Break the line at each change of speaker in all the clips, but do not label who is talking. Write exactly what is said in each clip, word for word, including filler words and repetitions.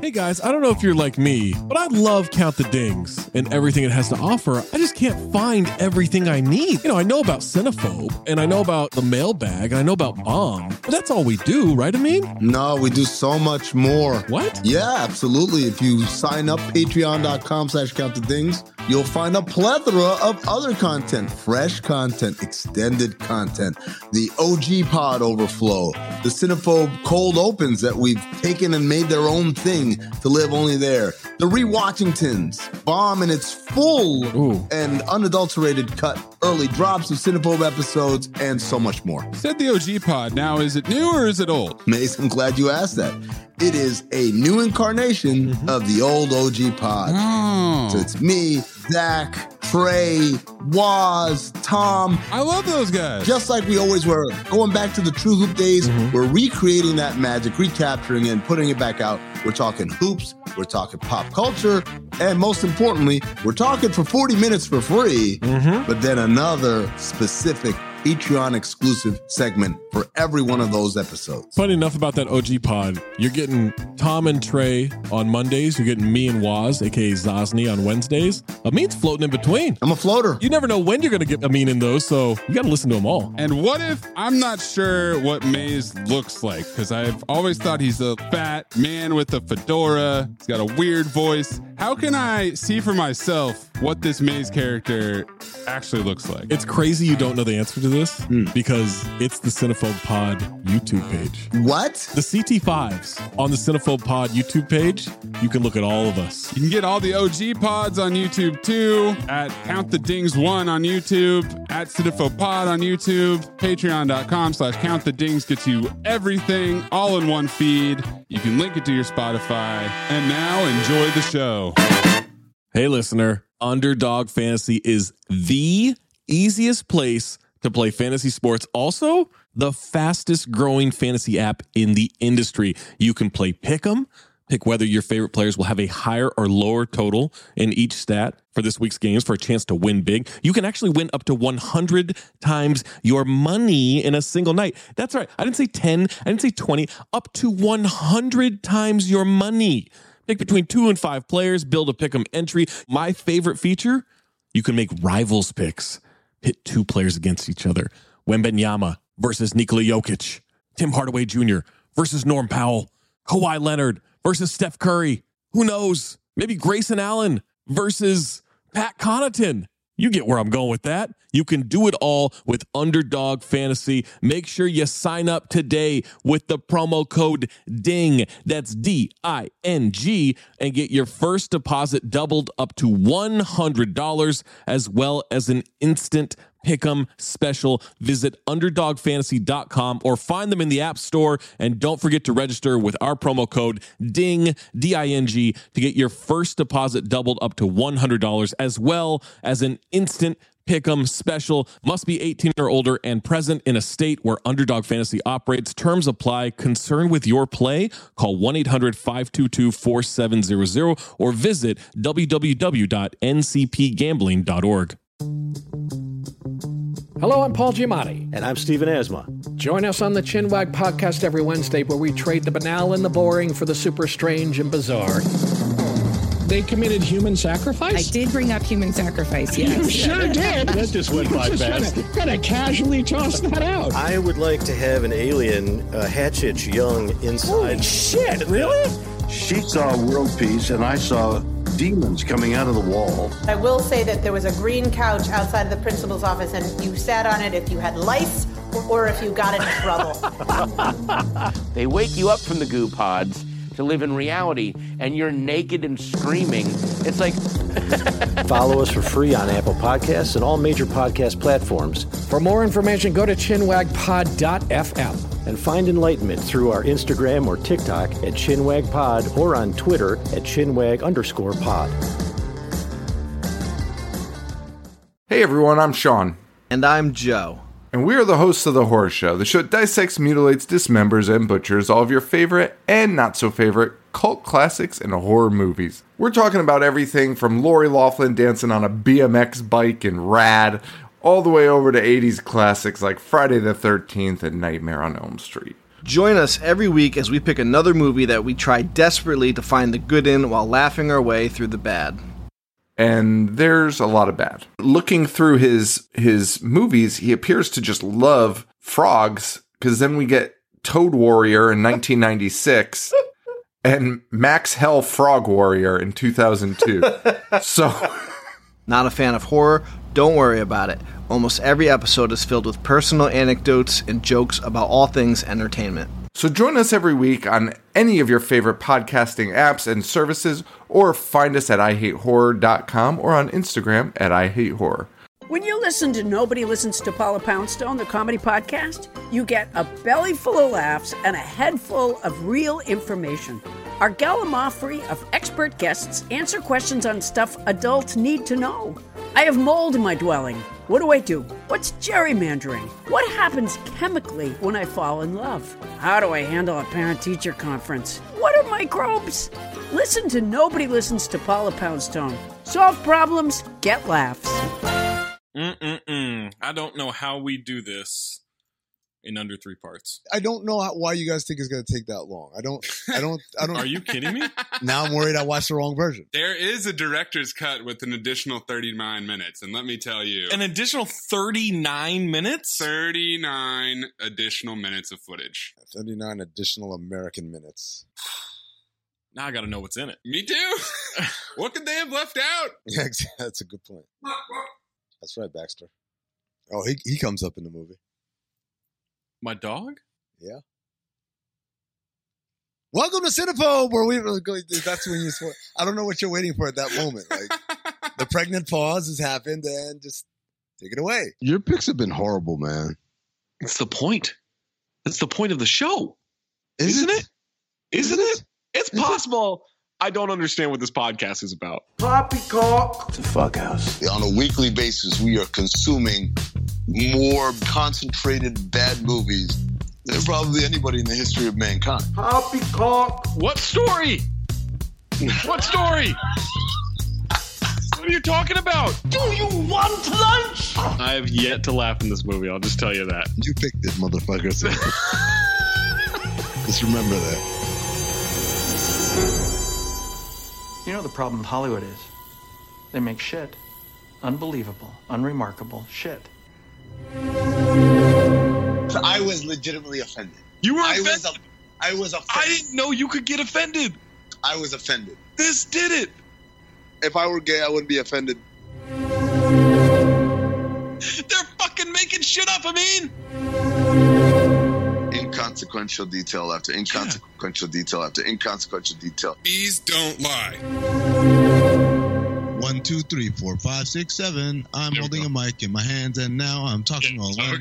Hey guys, I don't know if you're like me, but I love Count the Dings and everything it has to offer. I just can't find everything I need. You know, I know about Cinephobe, and I know about the mailbag, and I know about Bomb, but that's all we do, right, Amin?
No, we do so much more.
What?
Yeah, absolutely. If you sign up, patreon.com slash count the dings, you'll find a plethora of other content, fresh content, extended content, the O G Pod Overflow, the Cinephobe Cold Opens that we've taken and made their own thing to live only there, the Rewatchingtons, Bomb in its full
Ooh.
and unadulterated cut, early drops of Cinephobe episodes, and so much more.
Said the O G Pod. Now, is it new or is it old?
Mace, I'm glad you asked that. It is a new incarnation mm-hmm. of the old O G Pod.
Oh.
So it's me, Zach, Trey, Waz, Tom.
I love those guys.
Just like we always were. Going back to the True Hoop days,
mm-hmm.
we're recreating that magic, recapturing it, and putting it back out. We're talking hoops, we're talking pop culture, and most importantly, we're talking for forty minutes for free,
mm-hmm.
but then another specific Patreon exclusive segment for every one of those episodes.
Funny enough about that O G Pod, you're getting Tom and Trey on Mondays. You're getting me and Waz, aka Zosny, on Wednesdays. Amin's floating in between.
I'm a floater.
You never know when you're going to get Amin in those, so you got to listen to them all.
And what if I'm not sure what Maze looks like? Because I've always thought he's a fat man with a fedora. He's got a weird voice. How can I see for myself what this Maze character actually looks like?
It's crazy you don't know the answer to this
mm.
because it's the Cinephobe Pod YouTube page.
What?
The C T fives on the Cinephobe Pod YouTube page. You can look at all of us.
You can get all the O G Pods on YouTube too, at Count the Dings one on YouTube, at Cinephobe Pod on YouTube, patreon.com slash Count the Dings gets you everything all in one feed. You can link it to your Spotify. And now enjoy the show.
Hey listener, Underdog Fantasy is the easiest place to play fantasy sports. Also, the fastest growing fantasy app in the industry. You can play Pick'em, pick whether your favorite players will have a higher or lower total in each stat for this week's games for a chance to win big. You can actually win up to one hundred times your money in a single night. That's right. I didn't say ten. I didn't say twenty. Up to one hundred times your money. Pick between two and five players. Build a Pick'em entry. My favorite feature, you can make rivals picks. Pit two players against each other. Wembanyama versus Nikola Jokic. Tim Hardaway Junior versus Norm Powell. Kawhi Leonard versus Steph Curry. Who knows? Maybe Grayson Allen versus Pat Connaughton. You get where I'm going with that. You can do it all with Underdog Fantasy. Make sure you sign up today with the promo code DING. That's D I N G, and get your first deposit doubled up to one hundred dollars, as well as an instant Pick'em special. Visit underdog fantasy dot com or find them in the App Store. And don't forget to register with our promo code DING, D I N G, to get your first deposit doubled up to one hundred dollars, as well as an instant Pick'em special. Must be eighteen or older and present in a state where Underdog Fantasy operates. Terms apply. Concerned with your play? Call one eight hundred five two two four seven zero zero or visit w w w dot n c p gambling dot org.
Hello, I'm Paul Giamatti.
And I'm Stephen Asma.
Join us on the Chinwag podcast every Wednesday, where we trade the banal and the boring for the super strange and bizarre. They committed human sacrifice?
I did bring up human sacrifice, yes.
You sure did.
That just went by fast.
Kind of casually toss that out.
I would like to have an alien uh, hatch its young inside.
Holy shit, really?
She saw world peace, and I saw demons coming out of the wall.
I will say that there was a green couch outside of the principal's office, and you sat on it if you had lice or, or if you got into trouble.
They wake you up from the goo pods to live in reality, and you're naked and screaming. It's like...
Follow us for free on Apple Podcasts and all major podcast platforms.
For more information, go to chinwag pod dot f m.
And find enlightenment through our Instagram or TikTok at ChinwagPod, or on Twitter at Chinwag underscore pod.
Hey everyone, I'm Sean.
And I'm Joe.
And we are the hosts of The Horror Show, the show that dissects, mutilates, dismembers, and butchers all of your favorite and not so favorite cult classics and horror movies. We're talking about everything from Lori Loughlin dancing on a B M X bike in Rad, all the way over to eighties classics like Friday the thirteenth and Nightmare on Elm Street.
Join us every week as we pick another movie that we try desperately to find the good in while laughing our way through the bad.
And there's a lot of bad. Looking through his his movies, he appears to just love frogs, because then we get Toad Warrior in nineteen ninety-six and Max Hell Frog Warrior in two thousand two. So,
not a fan of horror? Don't worry about it. Almost every episode is filled with personal anecdotes and jokes about all things entertainment.
So join us every week on any of your favorite podcasting apps and services, or find us at I hate horror dot com or on Instagram at I hate horror.
When you listen to Nobody Listens to Paula Poundstone, the comedy podcast, you get a belly full of laughs and a head full of real information. Our gallimaufry of expert guests answer questions on stuff adults need to know. I have mold in my dwelling. What do I do? What's gerrymandering? What happens chemically when I fall in love? How do I handle a parent-teacher conference? What are microbes? Listen to Nobody Listens to Paula Poundstone. Solve problems, get laughs.
Mm-mm-mm. I don't know how we do this in under three parts.
I don't know how, why you guys think it's going to take that long. I don't, I don't, I don't.
Are you kidding me?
Now I'm worried I watched the wrong version.
There is a director's cut with an additional thirty-nine minutes. And let me tell you.
An additional thirty-nine minutes?
thirty-nine additional minutes of footage.
thirty-nine additional American minutes.
Now I got to know what's in it.
Me too. What could they have left out?
Yeah, that's a good point. That's right, Baxter. Oh, he he comes up in the movie.
My dog?
Yeah. Welcome to Cinephobe, where we that's when you swear. I don't know what you're waiting for at that moment. Like the pregnant pause has happened, and just take it away.
Your picks have been horrible, man.
It's the point. It's the point of the show.
Is
Isn't
it?
it? Isn't it? It's possible. I don't understand what this podcast is about.
Poppycock.
It's a fuck house.
On a weekly basis, we are consuming more concentrated bad movies than probably anybody in the history of mankind.
Poppycock.
What story? What story? What are you talking about?
Do you want lunch?
I have yet to laugh in this movie. I'll just tell you that.
You picked it, motherfucker. So just remember that.
You know the problem with Hollywood is? They make shit. Unbelievable, unremarkable shit.
So I was legitimately offended.
You were
I
offended?
was, I was offended.
I didn't know you could get offended.
I was offended.
This did it.
If I were gay, I wouldn't be offended.
They're fucking making shit up, I mean.
Inconsequential detail after inconsequential yeah. detail after inconsequential detail.
Bees don't lie.
One, two, three, four, five, six, seven. I'm there holding a mic in my hands, and now I'm talking yeah, all alone.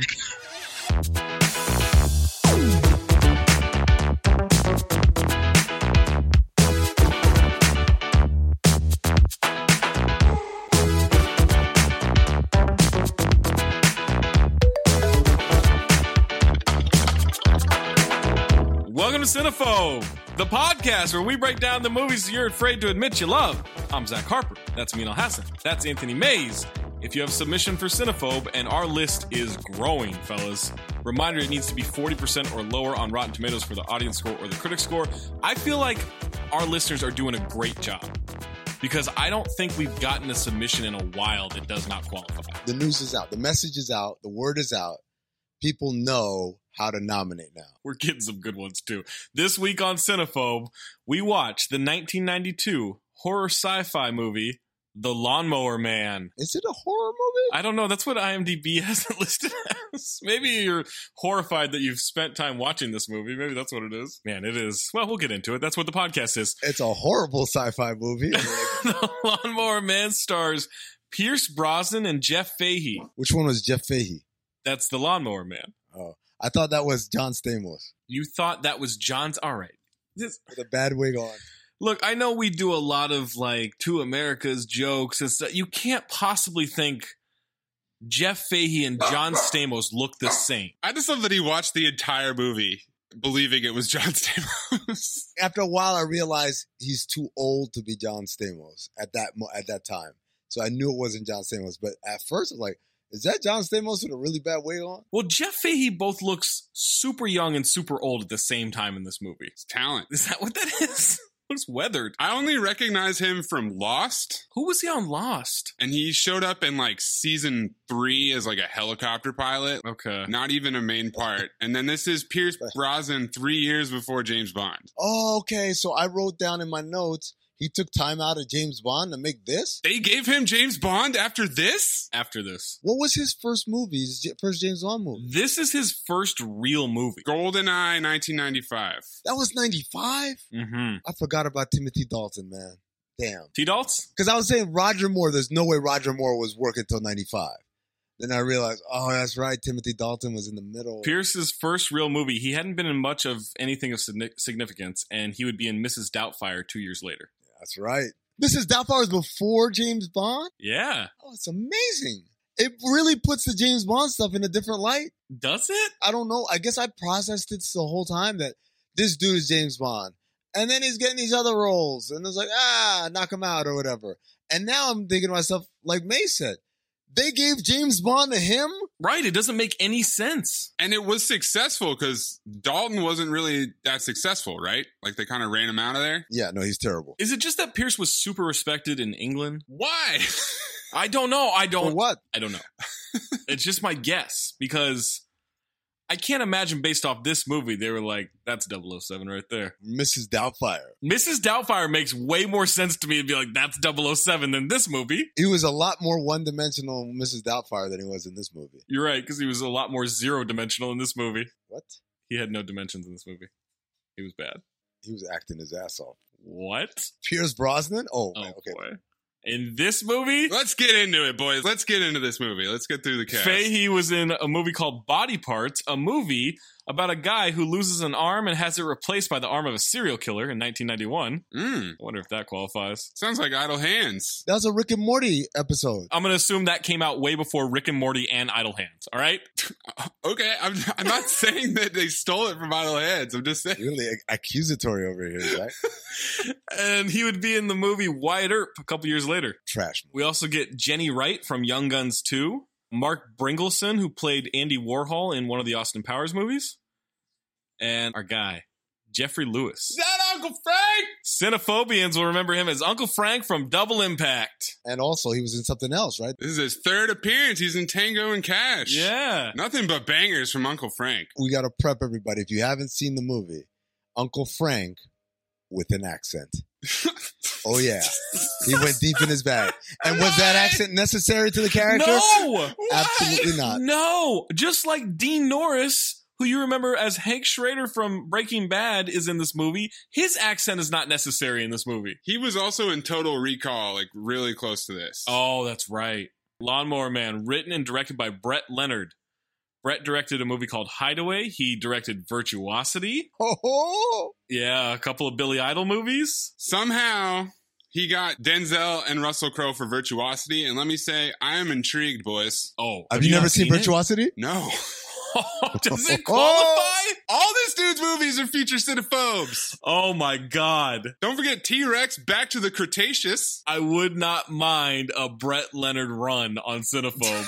Welcome to Cinephobe, the podcast where we break down the movies you're afraid to admit you love. I'm Zach Harper. That's Amin Al-Hassan. That's Anthony Mays. If you have a submission for Cinephobe, and our list is growing, fellas. Reminder, it needs to be forty percent or lower on Rotten Tomatoes for the audience score or the critic score. I feel like our listeners are doing a great job, because I don't think we've gotten a submission in a while that does not qualify.
The news is out. The message is out. The word is out. People know how to nominate now.
We're getting some good ones, too. This week on Cinephobe, we watched the nineteen ninety-two horror sci-fi movie, The Lawnmower Man.
Is it a horror movie?
I don't know. That's what IMDb has it listed as. Maybe you're horrified that you've spent time watching this movie. Maybe that's what it is. Man, it is. Well, we'll get into it. That's what the podcast is.
It's a horrible sci-fi movie.
The Lawnmower Man stars Pierce Brosnan and Jeff Fahey.
Which one was Jeff Fahey?
That's The Lawnmower Man.
Oh, I thought that was John Stamos.
You thought that was John's? All right. This,
with a bad wig on.
Look, I know we do a lot of like Two Americas jokes and stuff. You can't possibly think Jeff Fahey and John Stamos look the same.
I just love that he watched the entire movie believing it was John Stamos.
After a while, I realized he's too old to be John Stamos at that at that time. So I knew it wasn't John Stamos. But at first, I was like, Is that John Stamos with a really bad wig on?
Well, Jeff Fahey both looks super young and super old at the same time in this movie.
It's talent.
Is that what that is? Looks weathered.
I only recognize him from Lost.
Who was he on Lost?
And he showed up in like season three as like a helicopter pilot.
Okay.
Not even a main part. And then this is Pierce Brosnan three years before James Bond.
Oh, okay. So I wrote down in my notes, he took time out of James Bond to make this?
They gave him James Bond after this?
After this.
What was his first movie? His first James Bond movie?
This is his first real movie.
GoldenEye, nineteen ninety-five.
That was ninety-five?
Mm-hmm.
I forgot about Timothy Dalton, man. Damn.
T-Daltz?
Because I was saying Roger Moore, there's no way Roger Moore was working till ninety-five. Then I realized, oh, that's right. Timothy Dalton was in the middle.
Pierce's first real movie. He hadn't been in much of anything of significance, and he would be in Missus Doubtfire two years later.
That's right. Missus Doubtfire was before James Bond?
Yeah.
Oh, it's amazing. It really puts the James Bond stuff in a different light.
Does it?
I don't know. I guess I processed it the whole time that this dude is James Bond. And then he's getting these other roles. And it's like, ah, knock him out or whatever. And now I'm thinking to myself, like May said, they gave James Bond to him?
Right. It doesn't make any sense.
And it was successful because Dalton wasn't really that successful, right? Like they kind of ran him out of there.
Yeah, no, he's terrible.
Is it just that Pierce was super respected in England?
Why?
I don't know. I don't.
For what?
I don't know. It's just my guess because I can't imagine based off this movie, they were like, that's double oh seven right there.
Missus Doubtfire.
Missus Doubtfire makes way more sense to me to be like, that's double oh seven than this movie.
He was a lot more one-dimensional Missus Doubtfire than he was in this movie.
You're right, because he was a lot more zero-dimensional in this movie.
What?
He had no dimensions in this movie. He was bad.
He was acting his ass off.
What?
Pierce Brosnan? Oh,
oh
man, okay.
Boy. In this movie?
Let's get into it, boys. Let's get into this movie. Let's get through the cast.
Fahey was in a movie called Body Parts, a movie about a guy who loses an arm and has it replaced by the arm of a serial killer in nineteen ninety-one.
Mm.
I wonder if that qualifies.
Sounds like Idle Hands.
That was a Rick and Morty episode.
I'm going to assume that came out way before Rick and Morty and Idle Hands, all right?
Okay, I'm, I'm not saying that they stole it from Idle Hands. I'm just saying.
Really accusatory over here, right?
And he would be in the movie Wyatt Earp a couple years later.
Trash.
We also get Jenny Wright from Young Guns two. Mark Bringleson, who played Andy Warhol in one of the Austin Powers movies. And our guy, Jeffrey Lewis.
Is that Uncle Frank?
Cinephobians will remember him as Uncle Frank from Double Impact.
And also, he was in something else, right?
This is his third appearance. He's in Tango and Cash.
Yeah.
Nothing but bangers from Uncle Frank.
We got to prep everybody. If you haven't seen the movie, Uncle Frank with an accent. Oh, yeah. He went deep in his bag. And was that accent necessary to the character?
No!
Absolutely not.
No! Just like Dean Norris, who you remember as Hank Schrader from Breaking Bad, is in this movie. His accent is not necessary in this movie.
He was also in Total Recall, like really close to this.
Oh, that's right. Lawnmower Man, written and directed by Brett Leonard. Brett directed a movie called Hideaway. He directed Virtuosity.
Oh,
yeah, a couple of Billy Idol movies.
Somehow, he got Denzel and Russell Crowe for Virtuosity. And let me say, I am intrigued, boys.
Oh,
have, have you, you never seen, seen Virtuosity?
No.
Does it qualify?
All this dude's movies are feature cinephobes.
Oh my God.
Don't forget T-Rex, Back to the Cretaceous.
I would not mind a Brett Leonard run on Cinephobe.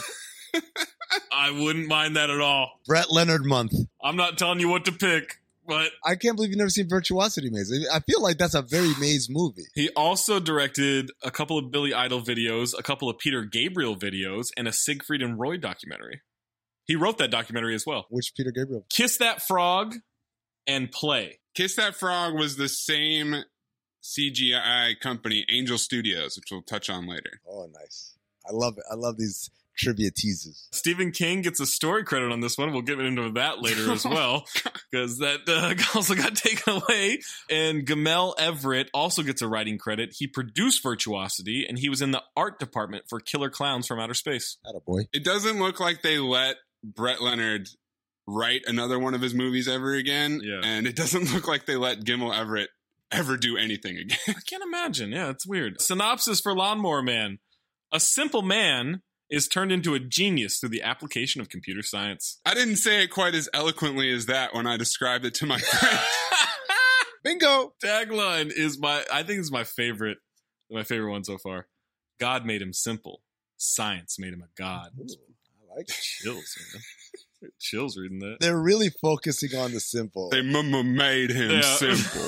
I wouldn't mind that at all.
Brett Leonard month.
I'm not telling you what to pick, but
I can't believe you've never seen Virtuosity, Maze. I feel like that's a very Maze movie.
He also directed a couple of Billy Idol videos, a couple of Peter Gabriel videos, and a Siegfried and Roy documentary. He wrote that documentary as well.
Which Peter Gabriel?
Kiss That Frog and Play.
Kiss That Frog was the same C G I company, Angel Studios, which we'll touch on later.
Oh, nice. I love it. I love these trivia teases.
Stephen King gets a story credit on this one. We'll get into that later as well, because that uh, also got taken away. And Gamel Everett also gets a writing credit. He produced Virtuosity, and he was in the art department for Killer Clowns from Outer Space.
Attaboy.
It doesn't look like they let Brett Leonard write another one of his movies ever again,
yeah.
And it doesn't look like they let Gamel Everett ever do anything again.
I can't imagine. Yeah, it's weird. Synopsis for Lawnmower Man. A simple man is turned into a genius through the application of computer science.
I didn't say it quite as eloquently as that when I described it to my friend.
Bingo!
Tagline is my, I think it's my favorite, my favorite one so far. God made him simple. Science made him a god.
Ooh, I Mike.
Chills, man. Chills reading that.
They're really focusing on the simple.
They m- made him
Yeah.
simple.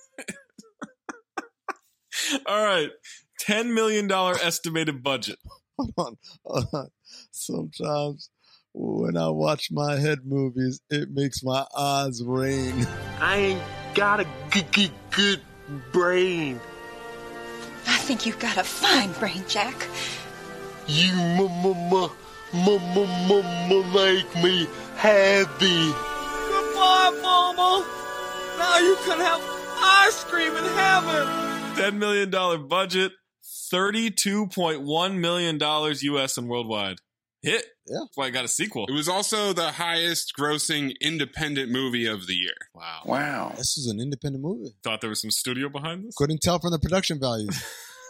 All right. ten million dollars estimated budget.
Hold on, hold on. Sometimes when I watch my head movies, it makes my eyes rain.
I ain't got a good, good, good brain.
I think you've got a fine brain, Jack.
You m- m- m- m- m- m- make me happy.
Goodbye, Mama. Now you can have ice cream in heaven.
ten million dollars budget, thirty-two point one million dollars U S and worldwide. Hit.
Yeah.
That's why I got a sequel.
It was also the highest grossing independent movie of the year.
Wow.
Wow.
This is an independent movie.
Thought there was some studio behind this?
Couldn't tell from the production values.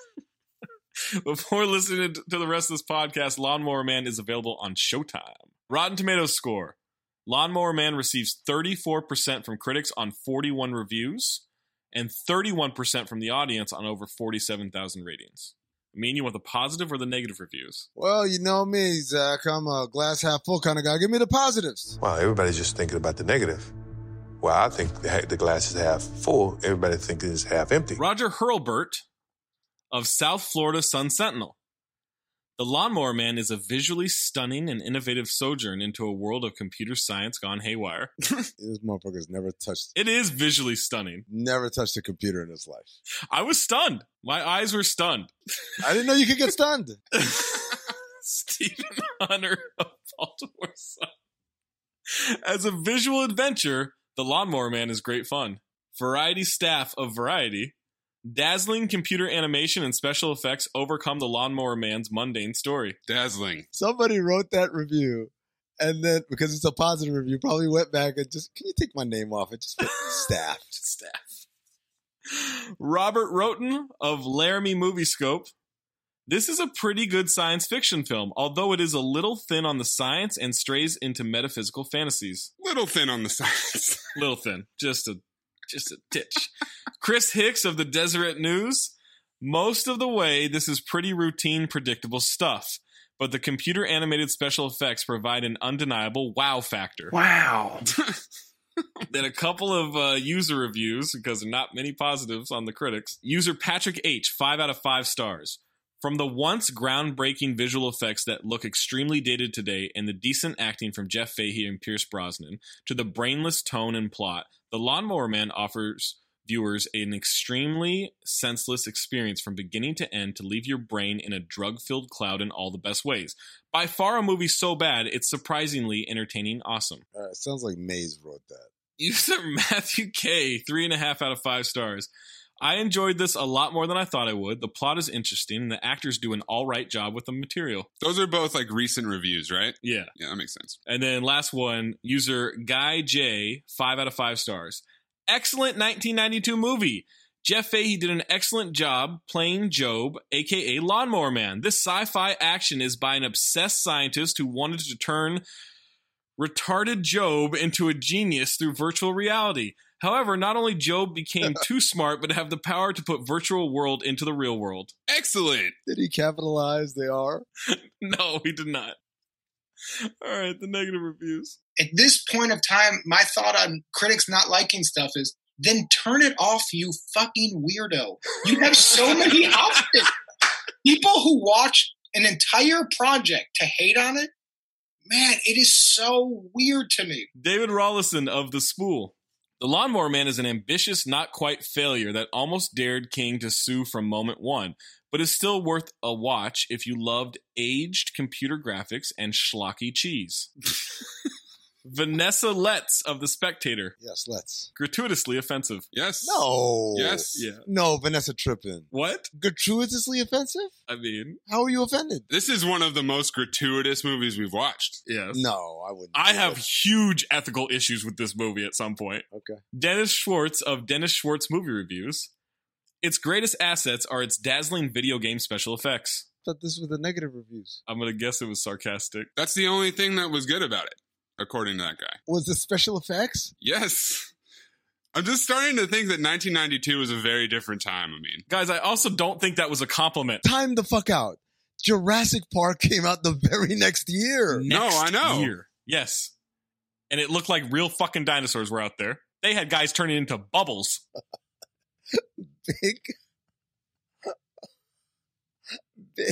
Before listening to the rest of this podcast, Lawnmower Man is available on Showtime. Rotten Tomatoes score. Lawnmower Man receives thirty-four percent from critics on forty-one reviews and thirty-one percent from the audience on over forty-seven thousand ratings. I mean, you want the positive or the negative reviews?
Well, you know me, Zach. I'm a glass half full kind of guy. Give me the positives.
Well, everybody's just thinking about the negative. Well, I think the, the glass is half full. Everybody thinks it's half empty.
Roger Hurlburt of South Florida Sun Sentinel. The Lawnmower Man is a visually stunning and innovative sojourn into a world of computer science gone haywire.
This motherfucker's never touched.
It is visually stunning.
Never touched a computer in his life.
I was stunned. My eyes were stunned.
I didn't know you could get stunned.
Stephen Hunter of Baltimore Sun. As a visual adventure, The Lawnmower Man is great fun. Variety staff of Variety. Dazzling computer animation and special effects overcome the Lawnmower Man's mundane story.
Dazzling.
Somebody wrote that review, and then, because it's a positive review, probably went back and just, can you take my name off it? Just put staff.
Just staff. Robert Roten of Laramie Moviescope. This is a pretty good science fiction film, although it is a little thin on the science and strays into metaphysical fantasies.
Little thin on the science.
Little thin. Just a just a titch. Chris Hicks of the Deseret News. Most of the way, this is pretty routine, predictable stuff, but the computer animated special effects provide an undeniable wow factor.
Wow.
Then a couple of uh, user reviews, because there are not many positives on the critics. User Patrick H, five out of five stars. From the once groundbreaking visual effects that look extremely dated today and the decent acting from Jeff Fahey and Pierce Brosnan, to the brainless tone and plot, The Lawnmower Man offers viewers an extremely senseless experience from beginning to end to leave your brain in a drug-filled cloud in all the best ways. By far a movie so bad, it's surprisingly entertaining awesome.
All right, sounds like Maze wrote that.
User Matthew K, three and a half out of five stars. I enjoyed this a lot more than I thought I would. The plot is interesting, and the actors do an all right job with the material.
Those are both like recent reviews, right?
Yeah.
Yeah, that makes sense.
And then last one, user Guy J, five out of five stars. Excellent nineteen ninety-two movie. Jeff Fahey did an excellent job playing Job, aka Lawnmower Man. This sci-fi action is by an obsessed scientist who wanted to turn retarded Job into a genius through virtual reality. However, not only Job became too smart, but have the power to put virtual world into the real world.
Excellent.
Did he capitalize they are?
No, he did not. All right, the negative reviews.
At this point of time, my thought on critics not liking stuff is, then turn it off, you fucking weirdo. You have so many options. People who watch an entire project to hate on it, man, it is so weird to me.
David Rollison of The Spool. The Lawnmower Man is an ambitious, not quite failure that almost dared King to sue from moment one, but is still worth a watch if you loved aged computer graphics and schlocky cheese. Vanessa Letts of The Spectator.
Yes, let's.
Gratuitously offensive.
Yes.
No.
Yes.
Yeah.
No, Vanessa tripping.
What?
Gratuitously offensive?
I mean,
how are you offended?
This is one of the most gratuitous movies we've watched.
Yes.
No, I wouldn't.
I have huge ethical issues with this movie at some point.
Okay.
Dennis Schwartz of Dennis Schwartz Movie Reviews. Its greatest assets are its dazzling video game special effects.
I thought this was the negative reviews.
I'm going to guess it was sarcastic.
That's the only thing that was good about it, according to that guy.
Was the special effects?
Yes. I'm just starting to think that nineteen ninety-two was a very different time, I mean.
Guys, I also don't think that was a compliment.
Time the fuck out. Jurassic Park came out the very next year.
No, I know.
Year. Yes. And it looked like real fucking dinosaurs were out there. They had guys turning into bubbles.
Big. Big.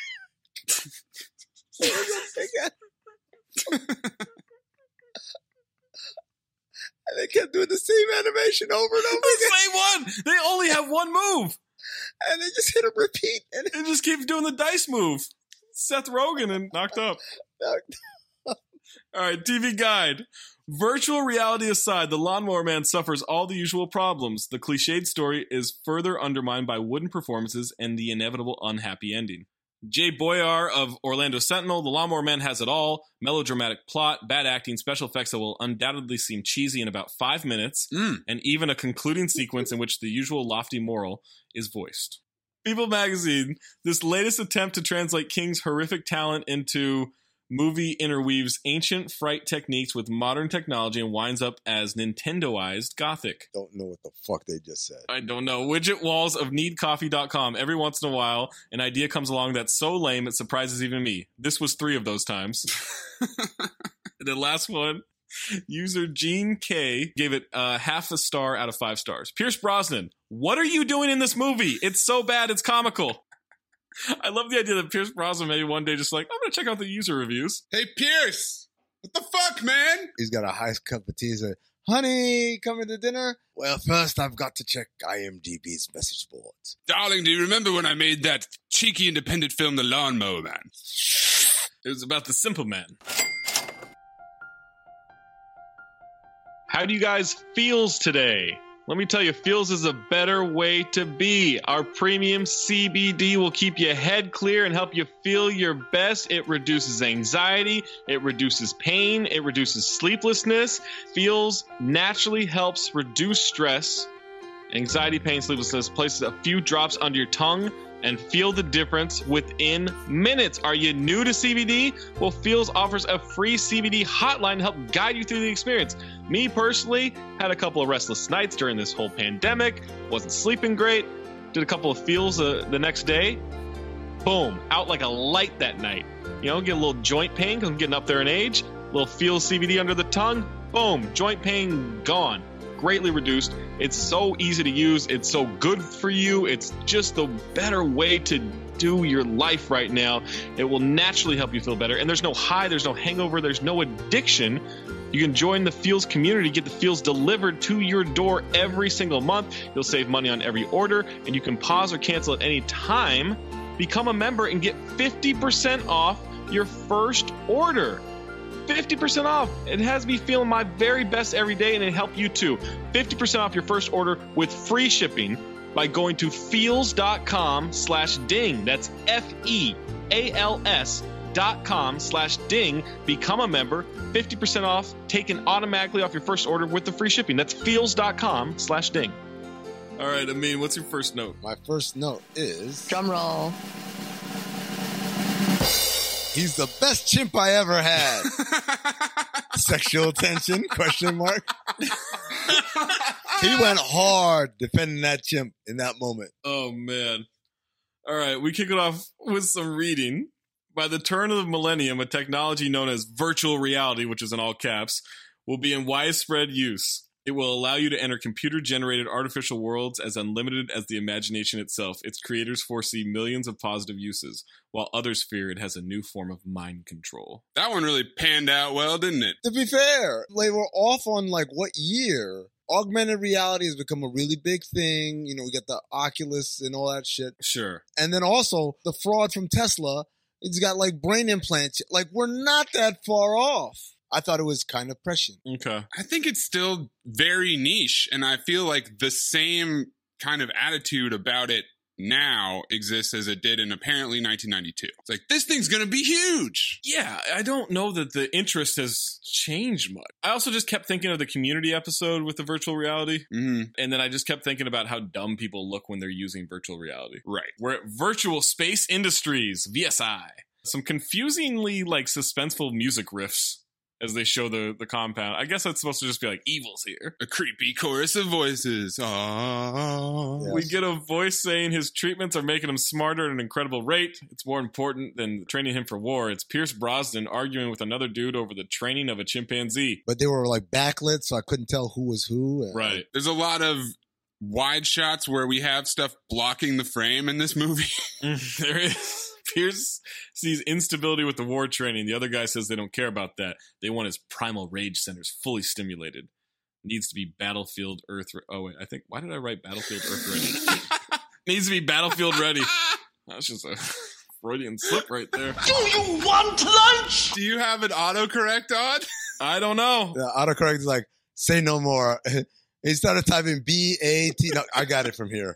And they kept doing the same animation over and over
The
again.
same one. They only have one move.
And they just hit a repeat. And
It just keeps doing the dice move. Seth Rogen and knocked up. All right, T V Guide. Virtual reality aside, the Lawnmower Man suffers all the usual problems. The cliched story is further undermined by wooden performances and the inevitable unhappy ending. Jay Boyar of Orlando Sentinel, The Lawnmower Man has it all. Melodramatic plot, bad acting, special effects that will undoubtedly seem cheesy in about five minutes,
Mm.
and even a concluding sequence in which the usual lofty moral is voiced. People Magazine, this latest attempt to translate King's horrific talent into movie interweaves ancient fright techniques with modern technology and winds up as Nintendoized Gothic.
Don't know what the fuck they just said.
I don't know. Widget walls of need coffee dot com. Every once in a while, an idea comes along that's so lame it surprises even me. This was three of those times. And the last one, user Gene K gave it uh, half a star out of five stars. Pierce Brosnan, what are you doing in this movie? It's so bad, it's comical. I love the idea that Pierce Brosnan maybe one day just like, I'm going to check out the user reviews.
Hey, Pierce, what the fuck, man?
He's got a high cup of tea. He's like, honey, coming to dinner? Well, first I've got to check I M D B's message boards.
Darling, do you remember when I made that cheeky independent film, The Lawnmower Man?
It was about the simple man. How do you guys feels today? Let me tell you, Feels is a better way to be. Our premium C B D will keep your head clear and help you feel your best. It reduces anxiety, it reduces pain, it reduces sleeplessness. Feels naturally helps reduce stress, anxiety, pain, sleeplessness. Places a few drops under your tongue and feel the difference within minutes. Are you new to C B D? Well, Feels offers a free C B D hotline to help guide you through the experience. Me personally had a couple of restless nights during this whole pandemic, wasn't sleeping great, did a couple of Feels uh, the next day. Boom, out like a light that night. You know, get a little joint pain because I'm getting up there in age, a little Feels C B D under the tongue, boom, joint pain gone. Greatly reduced. It's so easy to use. It's so good for you. It's just the better way to do your life right now. It will naturally help you feel better. And there's no high, there's no hangover, there's no addiction. You can join the Feels community, get the Feels delivered to your door every single month. You'll save money on every order, and you can pause or cancel at any time. Become a member and get fifty percent off your first order. fifty percent off. It has me feeling my very best every day, and it help you too. fifty percent off your first order with free shipping by going to feels.com slash ding. That's F-E-A-L-S dot com slash ding. Become a member. fifty percent off taken automatically off your first order with the free shipping. That's feels.com slash ding. All right, Amin, what's your first note?
My first note is...
Drum roll.
He's the best chimp I ever had. Sexual tension? Question mark. He went hard defending that chimp in that moment.
Oh, man. All right, we kick it off with some reading. By the turn of the millennium, a technology known as virtual reality, which is in all caps, will be in widespread use. It will allow you to enter computer-generated artificial worlds as unlimited as the imagination itself. Its creators foresee millions of positive uses, while others fear it has a new form of mind control.
That one really panned out well, didn't it?
To be fair, they were off on like what year? Augmented reality has become a really big thing. You know, we got the Oculus and all that shit.
Sure.
And then also the fraud from Tesla. It's got like brain implants. Like, we're not that far off. I thought it was kind of prescient.
Okay.
I think it's still very niche, and I feel like the same kind of attitude about it now exists as it did in apparently nineteen ninety-two. It's like, this thing's going to be huge.
Yeah, I don't know that the interest has changed much. I also just kept thinking of the Community episode with the virtual reality,
mm-hmm.
and then I just kept thinking about how dumb people look when they're using virtual reality.
Right.
We're at Virtual Space Industries, V S I. Some confusingly, like, suspenseful music riffs as they show the, the compound. I guess that's supposed to just be like, evil's here.
A creepy chorus of voices. Aww.
Yes. We get a voice saying his treatments are making him smarter at an incredible rate. It's more important than training him for war. It's Pierce Brosnan arguing with another dude over the training of a chimpanzee.
But they were like backlit, so I couldn't tell who was who.
Right.
There's a lot of wide shots where we have stuff blocking the frame in this movie.
There is. Pierce sees instability with the war training. The other guy says they don't care about that. They want his primal rage centers fully stimulated. Needs to be battlefield Earth. Re- oh, wait. I think, why did I write battlefield Earth ready? Needs to be battlefield ready. That's just a Freudian slip right there.
Do you want lunch?
Do you have an autocorrect on?
I don't know.
The autocorrect is like, say no more. He started typing B A T. No, I got it from here.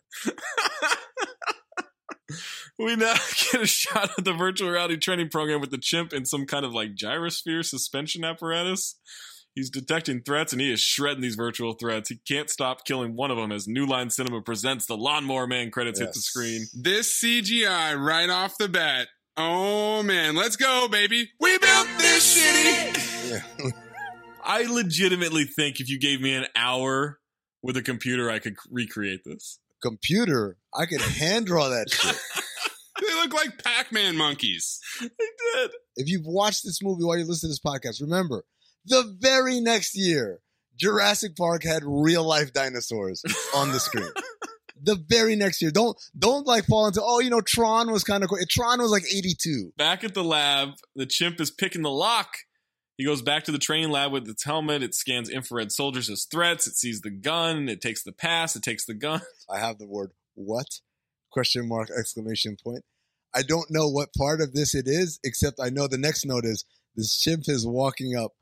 We now get a shot of the virtual reality training program with the chimp in some kind of like gyrosphere suspension apparatus. He's detecting threats and he is shredding these virtual threats. He can't stop killing one of them as New Line Cinema presents the Lawnmower Man credits yes. hit the screen.
This C G I right off the bat. Oh man, let's go, baby. We built this shitty.
Yeah.
I legitimately think if you gave me an hour with a computer, I could recreate this.
Computer? I could hand draw that shit.
They look like Pac-Man monkeys.
They did.
If you've watched this movie while you listen to this podcast, remember, the very next year, Jurassic Park had real-life dinosaurs on the screen. The very next year. Don't don't like fall into, oh, you know, Tron was kind of cool. Tron was like eighty-two.
Back at the lab, the chimp is picking the lock. He goes back to the training lab with its helmet. It scans infrared soldiers as threats. It sees the gun. It takes the pass. It takes the gun.
I have the word what? Question mark, exclamation point. I don't know what part of this it is, except I know the next note is this chimp is walking up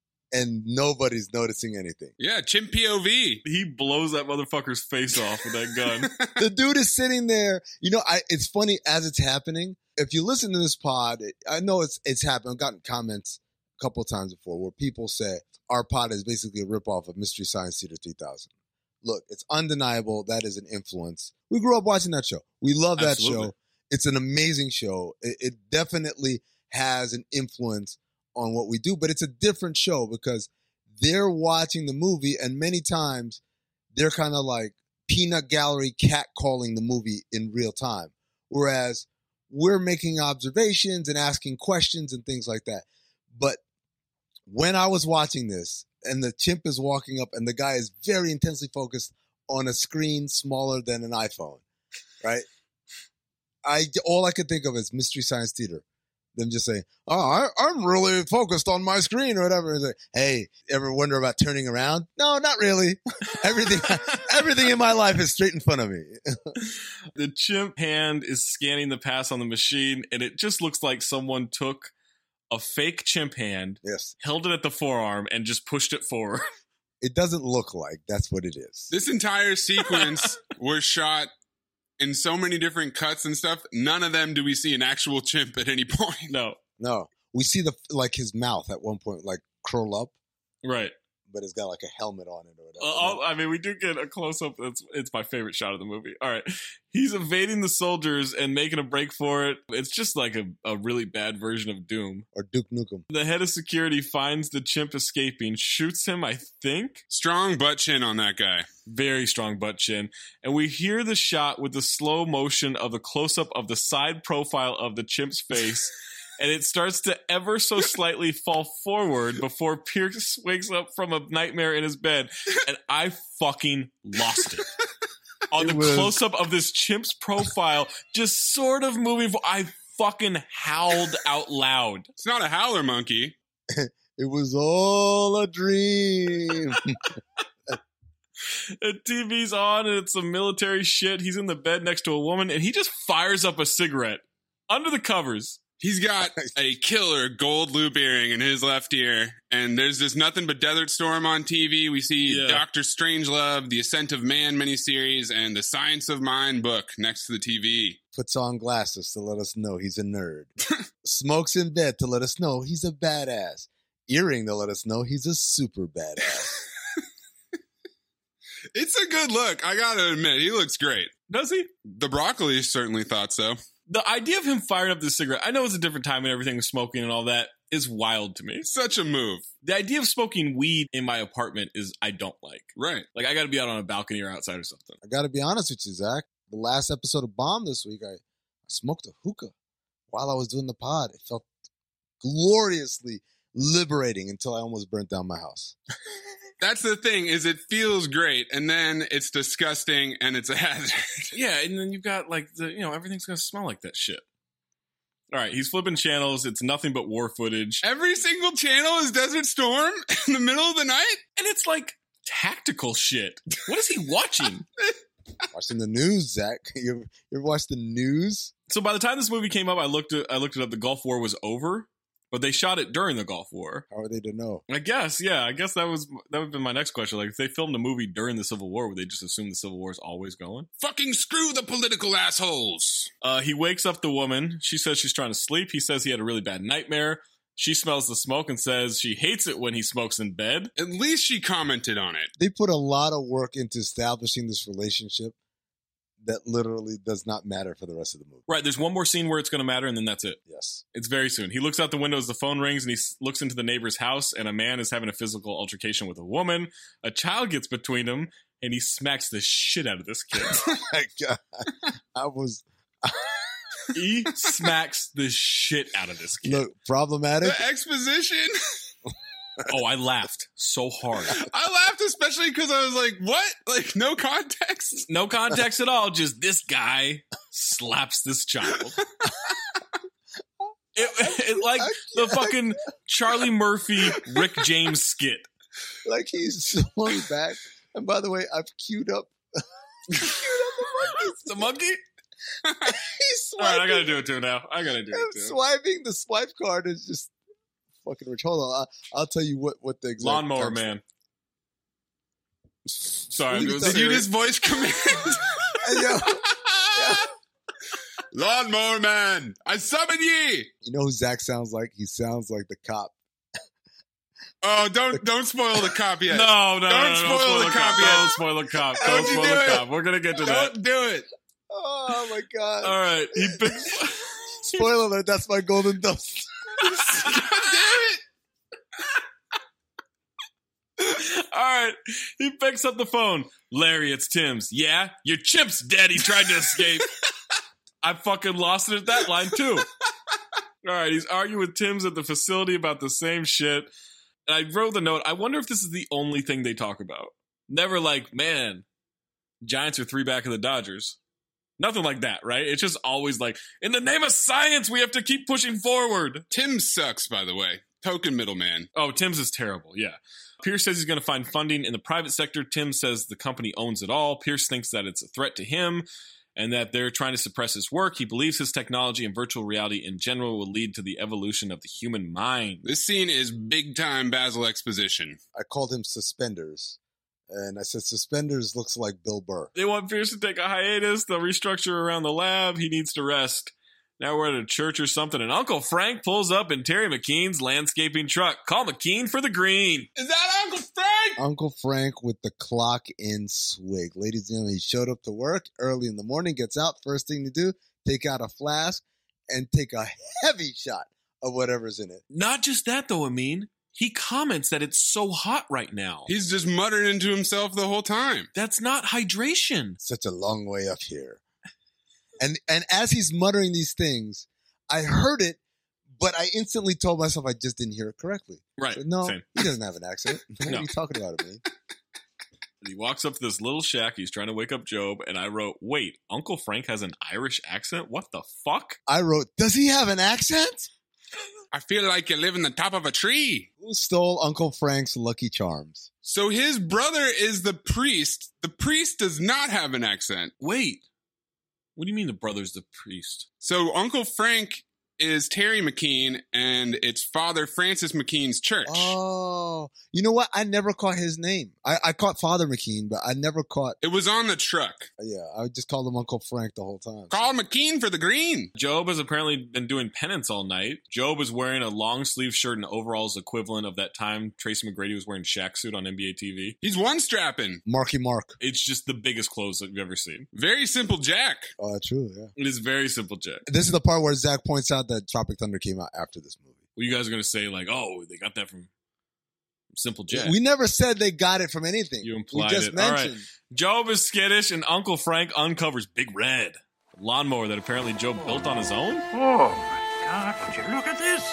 and nobody's noticing anything.
Yeah, chimp P O V.
He blows that motherfucker's face off with that gun.
The dude is sitting there. You know, I, it's funny as it's happening. If you listen to this pod, I know it's it's happened. I've gotten comments a couple of times before where people say our pod is basically a ripoff of Mystery Science Theater three thousand. Look, it's undeniable that is an influence. We grew up watching that show. We love that
Absolutely.
show. It's an amazing show. It, it definitely has an influence on what we do, but it's a different show because they're watching the movie and many times they're kind of like peanut gallery catcalling the movie in real time. Whereas we're making observations and asking questions and things like that. But when I was watching this and the chimp is walking up and the guy is very intensely focused on a screen smaller than an iPhone, right? I, all I could think of is Mystery Science Theater. Them just saying, oh, I, I'm really focused on my screen or whatever. It's like, hey, ever wonder about turning around? No, not really. everything everything in my life is straight in front of me.
The chimp hand is scanning the pass on the machine, and it just looks like someone took a fake chimp hand,
yes,
held it at the forearm, and just pushed it forward.
It doesn't look like that's what it is.
This entire sequence was shot in so many different cuts and stuff. None of them do we see an actual chimp at any point.
No.
No. We see the like his mouth at one point like curl up.
Right.
But it's got like a helmet on it or whatever.
Uh, I mean, we do get a close-up. That's It's my favorite shot of the movie. All right. He's evading the soldiers and making a break for it. It's just like a, a really bad version of Doom.
Or Duke Nukem.
The head of security finds the chimp escaping, shoots him, I think.
Strong butt chin on that guy.
Very strong butt chin. And we hear the shot with the slow motion of the close-up of the side profile of the chimp's face. And it starts to ever so slightly fall forward before Pierce wakes up from a nightmare in his bed. And I fucking lost it. On the was... close-up of this chimp's profile, just sort of moving forward, I fucking howled out loud.
It's not a howler monkey.
It was all a dream.
The T V's on and it's some military shit. He's in the bed next to a woman and he just fires up a cigarette under the covers.
He's got a killer gold loop earring in his left ear, and there's just nothing but Desert Storm on T V. We see yeah. Doctor Strangelove, The Ascent of Man miniseries, and the Science of Mind book next to the T V.
Puts on glasses to let us know he's a nerd. Smokes in bed to let us know he's a badass. Earring to let us know he's a super badass.
It's a good look. I gotta admit, he looks great.
Does he?
The Broccoli certainly thought so.
The idea of him firing up the cigarette, I know it's a different time and everything was smoking and all that. is wild to me.
Such a move.
The idea of smoking weed in my apartment is I don't like.
Right.
Like, I got to be out on a balcony or outside or something.
I got to be honest with you, Zach. The last episode of Bomb this week, I, I smoked a hookah while I was doing the pod. It felt gloriously liberating until I almost burnt down my house.
That's the thing, is it feels great, and then it's disgusting, and it's a hazard.
Yeah, and then you've got, like, the you know, everything's going to smell like that shit. All right, he's flipping channels. It's nothing but war footage.
Every single channel is Desert Storm in the middle of the night?
And it's, like, tactical shit. What is he watching?
Watching the news, Zach. You ever, you ever watch the news?
So by the time this movie came up, I looked at, I looked it up. The Gulf War was over. But they shot it during the Gulf War.
How are they to know?
I guess, yeah. I guess that was that would have been my next question. Like, if they filmed a movie during the Civil War, would they just assume the Civil War is always going?
Fucking screw the political assholes.
Uh, he wakes up the woman. She says she's trying to sleep. He says he had a really bad nightmare. She smells the smoke and says she hates it when he smokes in bed.
At least she commented on it.
They put a lot of work into establishing this relationship that literally does not matter for the rest of the movie.
Right, there's one more scene where it's going to matter, and then that's it.
Yes.
It's very soon. He looks out the window as the phone rings, and he looks into the neighbor's house, and a man is having a physical altercation with a woman. A child gets between them, and he smacks the shit out of this kid.
Oh my God. I was...
He smacks the shit out of this kid.
Look, problematic.
The exposition...
Oh, I laughed so hard.
I laughed especially because I was like, what? Like, no context?
No context at all. Just this guy slaps this child. It, it like the fucking Charlie Murphy, Rick James skit.
Like he's swung back. And by the way, I've queued up, queued up
the monkey.
The monkey? He's swiping.
All right, I gotta do it too now. I gotta do it too.
Swiping the swipe card is just fucking rich. Hold on, I, I'll tell you what what the exact
lawnmower man. Sorry,
did serious. You just voice command?
Hey, yo, yeah.
Lawnmower man, I summon ye.
You know who Zach sounds like? He sounds like the cop.
Oh, don't don't spoil the cop yet.
No, no,
don't
no, no,
spoil,
don't spoil
the,
the
cop
cop
yet.
Don't spoil the cop. Don't, don't spoil
do
the
it.
cop. We're gonna get to
don't
that.
Don't do it.
Oh my God!
All right, he picks.
Spoiler alert! That's my golden dust.
God damn it!
All right, he picks up the phone. Larry, it's Tim's. Yeah, your chip's dead. He tried to escape. I fucking lost it at that line too. All right, he's arguing with Tim's at the facility about the same shit. And I wrote the note, I wonder if this is the only thing they talk about. Never like, man, Giants are three back of the Dodgers. Nothing like that, right? It's just always like, in the name of science, we have to keep pushing forward.
Tim sucks, by the way. Token middleman.
Oh, Tim's is terrible, yeah. Pierce says he's going to find funding in the private sector. Tim says the company owns it all. Pierce thinks that it's a threat to him and that they're trying to suppress his work. He believes his technology and virtual reality in general will lead to the evolution of the human mind.
This scene is big-time Basil exposition.
I called him Suspenders. And I said, Suspenders looks like Bill Burr.
They want Pierce to take a hiatus. They'll restructure around the lab. He needs to rest. Now we're at a church or something, and Uncle Frank pulls up in Terry McKean's landscaping truck. Call McKean for the green.
Is that Uncle Frank?
Uncle Frank with the clock in swig. Ladies and gentlemen, he showed up to work early in the morning, gets out. First thing to do, take out a flask and take a heavy shot of whatever's in it.
Not just that, though, Amin. He comments that it's so hot right now.
He's just muttering into himself the whole time.
That's not hydration.
Such a long way up here. And and as he's muttering these things, I heard it, but I instantly told myself I just didn't hear it correctly.
Right.
So, no,
same.
He doesn't have an accent. What
No.
are you talking about, man?
He walks up to this little shack. He's trying to wake up Job. And I wrote, wait, Uncle Frank has an Irish accent? What the fuck?
I wrote, does he have an accent?
I feel like you live in the top of a tree.
Who stole Uncle Frank's Lucky Charms?
So his brother is the priest. The priest does not have an accent.
Wait. What do you mean the brother's the priest?
So Uncle Frank is Terry McKean, and it's Father Francis McKean's church.
Oh, you know what? I never caught his name. I, I caught Father McKean, but I never caught.
It was on the truck.
Yeah, I just called him Uncle Frank the whole time.
Call McKean for the green.
Job has apparently been doing penance all night. Job is wearing a long sleeve shirt and overalls equivalent of that time Tracy McGrady was wearing Shaq suit on N B A T V.
He's one strapping.
Marky Mark.
It's just the biggest clothes that you've ever seen.
Very simple Jack.
Oh, true, yeah.
It is very simple Jack.
This is the part where Zach points out that Tropic Thunder came out after this movie.
Well, you guys are going to say like, oh, they got that from Simple Jet.
We never said they got it from anything.
You implied
we just
it.
mentioned.
All right. Job is skittish, and Uncle Frank uncovers Big Red, a lawnmower that apparently Job built on his own.
Oh, my God. Would you look at this?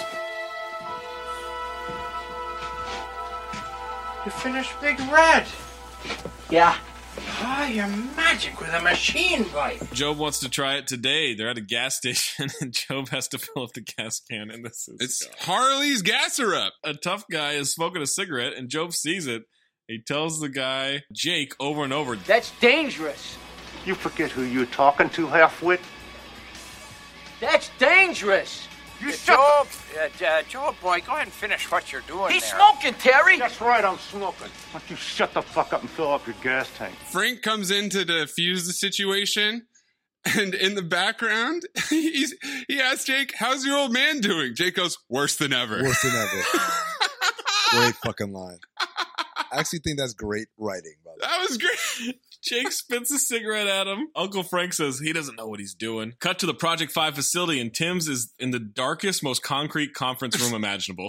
You finished Big Red.
Yeah.
Oh, you're magic with a machine bike.
Job wants to try it today. They're at a gas station, and Job has to fill up the gas can, and this is...
It's Harley's gasser up.
A tough guy is smoking a cigarette, and Job sees it. He tells the guy, Jake, over and over,
That's dangerous.
You forget who you're talking to, halfwit?
That's dangerous.
You
Job, uh, uh, Job, boy, go ahead and finish what you're doing
He's
there.
smoking, Terry. That's right, I'm smoking. Why don't you shut the fuck up and fill up your gas tank?
Frank comes in to defuse the situation, and in the background, he's, he asks Jake, how's your old man doing? Jake goes, worse than ever.
Worse than ever. Great fucking line. I actually think that's great writing, by the way.
That was great.
Jake spits a cigarette at him. Uncle Frank says he doesn't know what he's doing. Cut to the Project five facility, and Tim's is in the darkest, most concrete conference room imaginable.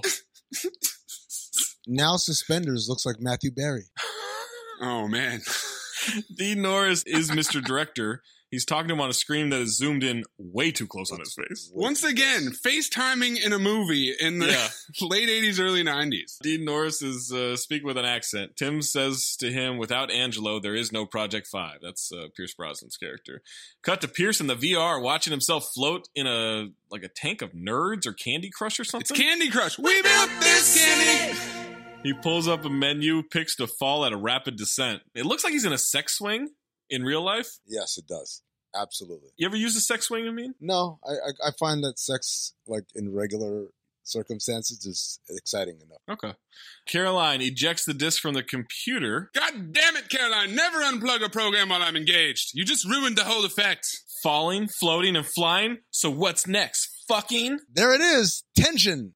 Now Suspenders looks like Matthew Barry.
Oh, man.
Dean Norris is Mister Director. He's talking to him on a screen that is zoomed in way too close on his face.
Once again, FaceTiming in a movie in the
Yeah.
late eighties, early nineties.
Dean Norris is uh, speaking with an accent. Tim says to him, without Angelo, there is no Project five. That's uh, Pierce Brosnan's character. Cut to Pierce in the V R watching himself float in a like a tank of nerds or Candy Crush or something.
It's Candy Crush. We built this candy.
He pulls up a menu, picks to fall at a rapid descent. It looks like he's in a sex swing in real life.
Yes, it does. Absolutely.
You ever use a sex swing, I mean?
No, I, I I find that sex, like in regular circumstances, is exciting enough.
Okay. Caroline ejects the disc from the computer.
God damn it, Caroline. Never unplug a program while I'm engaged. You just ruined the whole effect.
Falling, floating, and flying. So what's next? Fucking?
There it is. Tension.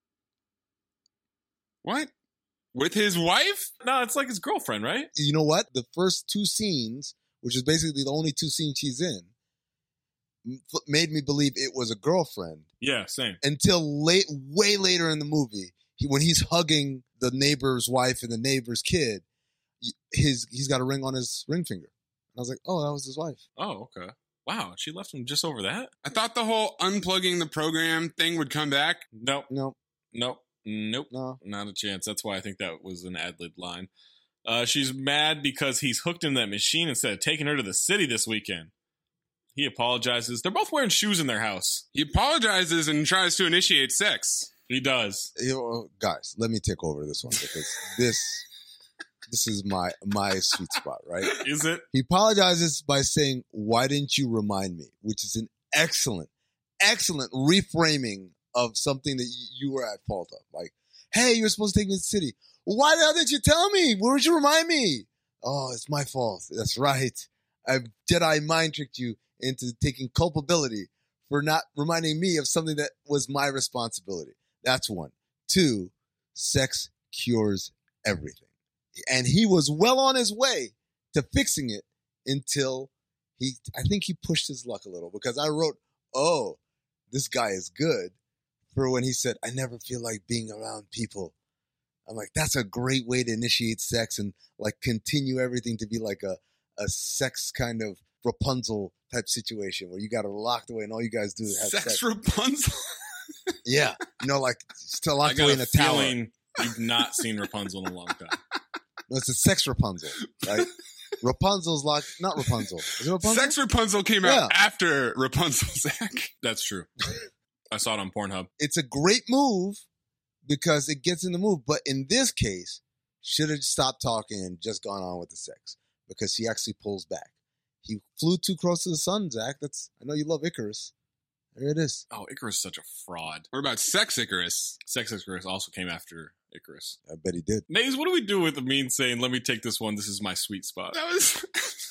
What? With his wife?
No, it's like his girlfriend, right?
You know what? The first two scenes, which is basically the only two scenes she's in, f- made me believe it was a girlfriend.
Yeah, same.
Until late, way later in the movie, he, when he's hugging the neighbor's wife and the neighbor's kid, his he's got a ring on his ring finger. And I was like, oh, that was his wife.
Oh, okay. Wow, she left him just over that?
I thought the whole unplugging the program thing would come back.
Nope.
Nope.
Nope. Nope.
No.
Not a chance. That's why I think that was an ad-lib line. Uh, she's mad because he's hooked in that machine instead of taking her to the city this weekend. He apologizes. They're both wearing shoes in their house.
He apologizes and tries to initiate sex.
He does.
You know, guys, let me take over this one because this this is my my sweet spot, right?
Is it?
He apologizes by saying, "Why didn't you remind me?" Which is an excellent, excellent reframing of something that you were at fault of. Like, hey, you were supposed to take me to the city. Well, why the hell didn't you tell me? Where would you remind me? Oh, it's my fault. That's right. I Jedi mind tricked you into taking culpability for not reminding me of something that was my responsibility. That's one. Two, sex cures everything. And he was well on his way to fixing it until he, I think he pushed his luck a little because I wrote, oh, this guy is good, for when he said, I never feel like being around people. I'm like, that's a great way to initiate sex and like continue everything to be like a, a sex kind of Rapunzel type situation where you got her locked away and all you guys do is have sex.
Sex Rapunzel?
Yeah. You know, like still
I
locked
got
away
a
in a tower.
feeling you've not seen Rapunzel in a long time.
No, it's a sex Rapunzel, right? Rapunzel's locked, not Rapunzel. Is it Rapunzel?
Sex Rapunzel came
Yeah.
out after Rapunzel, Zach.
That's true. I saw it on Pornhub.
It's a great move because it gets in the move. But in this case, should have stopped talking and just gone on with the sex because he actually pulls back. He flew too close to the sun, Zach. That's I know you love Icarus. There it is.
Oh, Icarus is such a fraud.
What about Sex Icarus?
Sex Icarus also came after Icarus.
I bet he did.
Maze, what do we do with the meme saying, let me take this one, this is my sweet spot?
That was...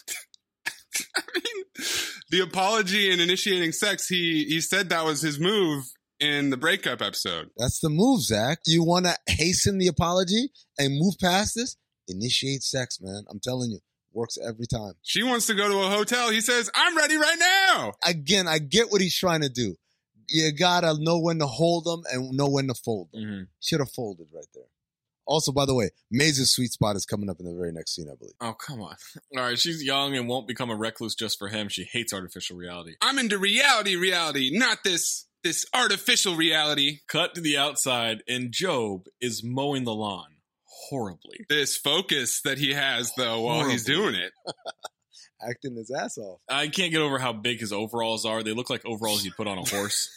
I mean, the apology and initiating sex, he, he said that was his move in the breakup episode.
That's the move, Zach. You want to hasten the apology and move past this? Initiate sex, man. I'm telling you. Works every time.
She wants to go to a hotel. He says, I'm ready right now.
Again, I get what he's trying to do. you gotta know when to hold them and know when to fold them.
Mm-hmm.
Should have folded right there. Also, by the way, Maze's sweet spot is coming up in the very next scene, I believe.
Oh, come on. All right, she's young and won't become a recluse just for him. She hates artificial reality.
I'm into reality reality, not this this artificial reality.
Cut to the outside, and Job is mowing the lawn horribly.
This focus that he has, though, while
Horribly.
he's doing it.
Acting his ass off.
I can't get over how big his overalls are. They look like overalls you'd put on a horse.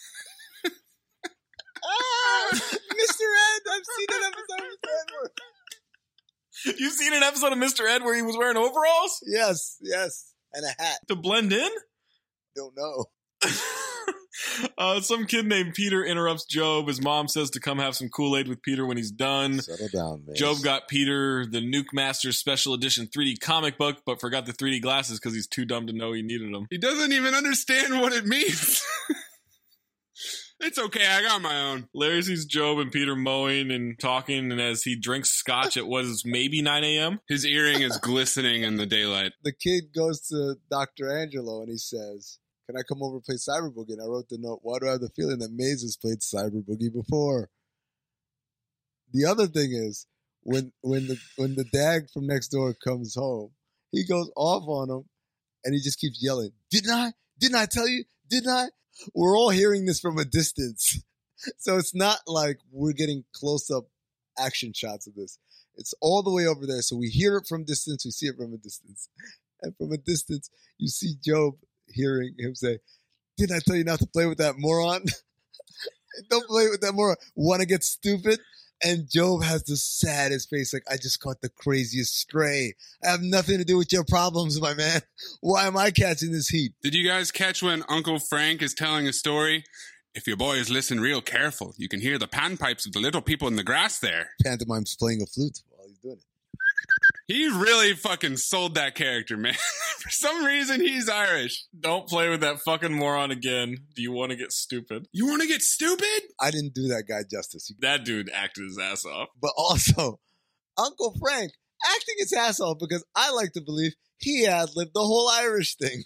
Ah, Mister Ed, I've seen an episode of Mister Ed.
You've seen an episode of Mister Ed where he was wearing overalls?
Yes, yes. And a hat.
To blend in?
Don't know.
uh, some kid named Peter interrupts Job. His mom says to come have some Kool-Aid with Peter when he's done.
Settle down, man.
Job got Peter the Nuke Masters Special Edition three D comic book, but forgot the three D glasses because he's too dumb to know he needed them.
He doesn't even understand what it means. It's okay, I got my own.
Larry sees Job and Peter mowing and talking, and as he drinks scotch at what is maybe nine a.m.
His earring is glistening in the daylight.
The kid goes to Doctor Angelo and he says, can I come over and play Cyber Boogie? And I wrote the note, why do I have the feeling that Maze has played Cyber Boogie before? The other thing is, when when the when the dad from next door comes home, he goes off on him and he just keeps yelling, didn't I? Didn't I tell you? Didn't I? We're all hearing this from a distance. So it's not like we're getting close-up action shots of this. It's all the way over there. So we hear it from distance. We see it from a distance. And from a distance, you see Job hearing him say, didn't I tell you not to play with that moron? Don't play with that moron. Want to get stupid? And Job has the saddest face, like, I just caught the craziest stray. I have nothing to do with your problems, my man. Why am I catching this heat?
Did you guys catch when Uncle Frank is telling a story? If your boys listen real careful, you can hear the panpipes of the little people in the grass there.
Pantomime's playing a flute while he's doing it.
He really fucking sold that character, man. For some reason, he's Irish.
Don't play with that fucking moron again. Do you want to get stupid?
You want to get stupid?
I didn't do that guy justice.
That dude acted his ass off.
But also, Uncle Frank acting his ass off because I like to believe he ad-libbed the whole Irish thing.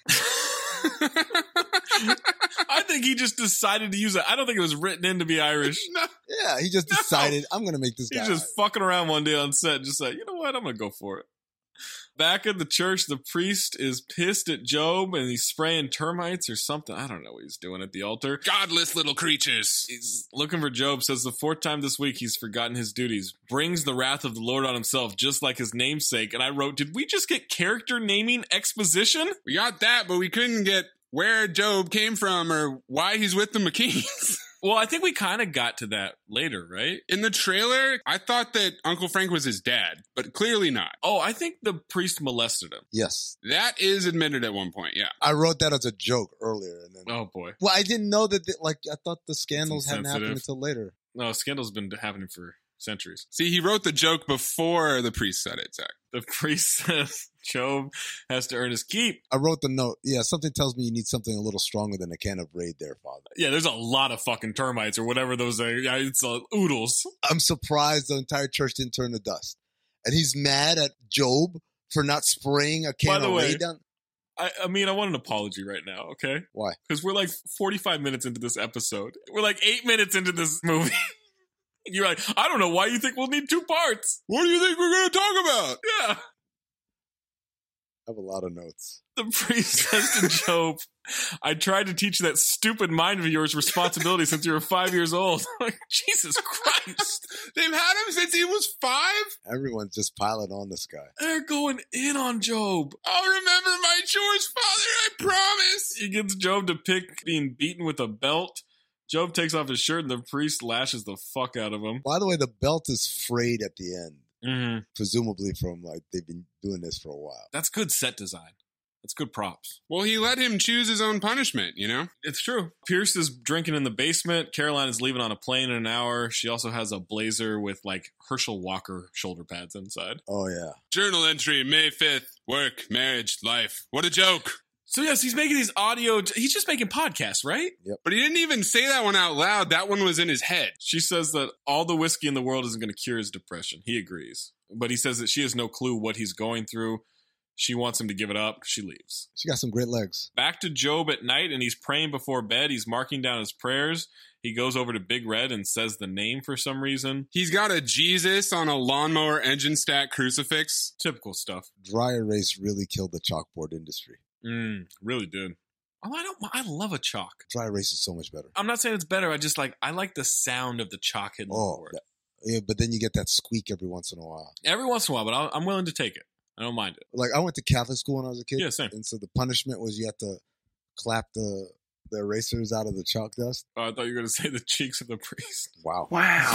I think he just decided to use it. I don't think it was written in to be Irish.
No.
Yeah, he just decided, no. I'm going to make this guy
He's just
Irish.
fucking around one day on set and just like, you know what, I'm going to go for it. Back at the church, the priest is pissed at Job and he's spraying termites or something. I don't know what he's doing at the altar.
Godless little creatures.
He's looking for Job, says the fourth time this week he's forgotten his duties. Brings the wrath of the Lord on himself, just like his namesake. And I wrote, did we just get character naming exposition?
We got that, but we couldn't get where Job came from or why he's with the McKeans.
Well, I think we kind of got to that later, right?
In the trailer, I thought that Uncle Frank was his dad, but clearly not.
Oh, I think the priest molested him.
Yes.
That is admitted at one point, yeah.
I wrote that as a joke earlier. And then,
oh, boy.
Well, I didn't know that, the, like, I thought the scandals hadn't
insensitive.
happened until later.
No, scandals been happening for centuries.
See, he wrote the joke before the priest said it, Zach.
The priest says Job has to earn his keep.
I wrote the note. Yeah, something tells me you need something a little stronger than a can of Raid there, Father.
Yeah, there's a lot of fucking termites or whatever those are. Yeah, it's uh, oodles.
I'm surprised the entire church didn't turn to dust. And he's mad at Job for not spraying a can
By the
of
way,
Raid down.
I, I mean, I want an apology right now, okay?
Why?
Because we're like forty-five minutes into this episode. We're like eight minutes into this movie. You're like, I don't know why you think we'll need two parts.
What do you think we're going to talk about?
Yeah.
I have a lot of notes.
The priest says to Job, I tried to teach that stupid mind of yours responsibility since you were five years old. Like, Jesus Christ.
They've had him since he was five?
Everyone's just piling on this guy.
They're going in on Job.
I'll remember my chores, Father, I promise.
He gets Job to pick being beaten with a belt. Job takes off his shirt and the priest lashes the fuck out of him.
By the way, the belt is frayed at the end.
Mm-hmm.
Presumably from, like, they've been doing this for a while.
That's good set design. That's good props.
Well, he let him choose his own punishment, you know?
It's true. Pierce is drinking in the basement. Caroline is leaving on a plane in an hour. She also has a blazer with, like, Herschel Walker shoulder pads inside.
Oh, yeah.
Journal entry, May fifth. Work, marriage, life. What a joke.
So, yes, he's making these audio... He's just making podcasts, right?
Yep.
But he didn't even say that one out loud. That one was in his head.
She says that all the whiskey in the world isn't going to cure his depression. He agrees. But he says that she has no clue what he's going through.
She wants him to give it up. She leaves.
She got some great legs.
Back to Job at night, and he's praying before bed. He's marking down his prayers. He goes over to Big Red and says the name for some reason.
He's got a Jesus on a lawnmower engine stack crucifix.
Typical stuff.
Dry erase really killed the chalkboard industry.
Mm, really did. Oh, I don't. I love a chalk.
Dry erase is so much better.
I'm not saying it's better. I just like. I like the sound of the chalk hitting
oh,
the board.
That, yeah, but then you get that squeak every once in a while.
Every once in a while, but I'll, I'm willing to take it. I don't mind it.
Like I went to Catholic school when I was a kid.
Yeah, same.
And so the punishment was you had to clap the the erasers out of the chalk dust.
Oh, I thought you were going to say the cheeks of the priest.
Wow.
Wow.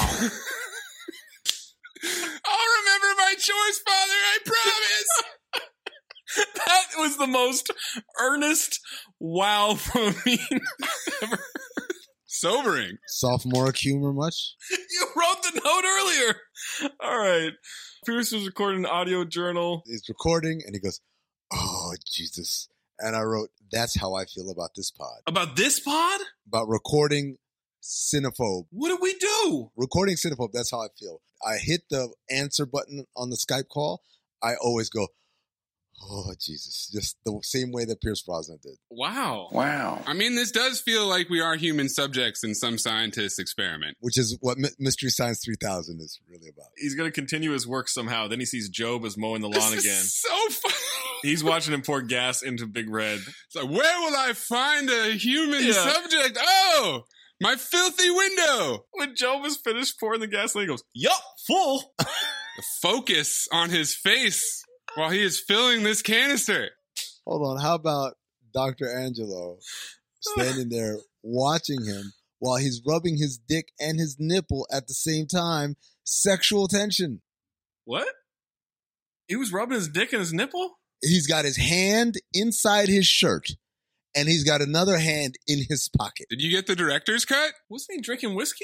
I'll remember my chores, Father, I promise.
That was the most earnest wow from me ever.
Sobering.
Sophomoric humor much?
You wrote the note earlier. All right. Pierce was recording an audio journal.
He's recording and he goes, oh, Jesus. And I wrote, that's how I feel about this pod.
About this pod?
About recording Cinephobe.
What did we do?
Recording Cinephobe, that's how I feel. I hit the answer button on the Skype call. I always go, oh, Jesus. Just the same way that Pierce Brosnan did.
Wow.
Wow. I mean, this does feel like we are human subjects in some scientist's experiment.
Which is what M- Mystery Science three thousand is really about.
He's going to continue his work somehow. Then he sees Job as mowing the lawn
this
again.
Is so funny.
He's watching him pour gas into Big Red.
It's like, where will I find a human
Yeah.
subject? Oh, my filthy window.
When Job is finished pouring the gasoline, he goes, yup, full.
The focus on his face while he is filling this canister.
Hold on. How about Doctor Angelo standing there watching him while he's rubbing his dick and his nipple at the same time? Sexual tension.
What? He was rubbing his dick and his nipple?
He's got his hand inside his shirt and he's got another hand in his pocket.
Did you get the director's cut?
Wasn't he drinking whiskey?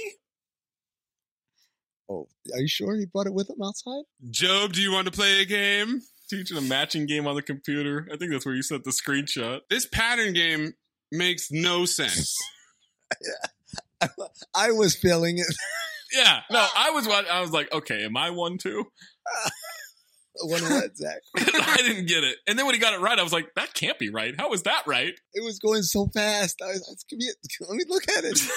Oh, are you sure he brought it with him outside?
Job, do you want to play a game?
Teaching a matching game on the computer. I think that's where you sent the screenshot.
This pattern game makes no sense.
I was feeling it.
Yeah. No, I was I was like, okay, am I one too?
One what, Zach?
I didn't get it. And then when he got it right, I was like, that can't be right. How is that right?
It was going so fast. I was, let me look at it.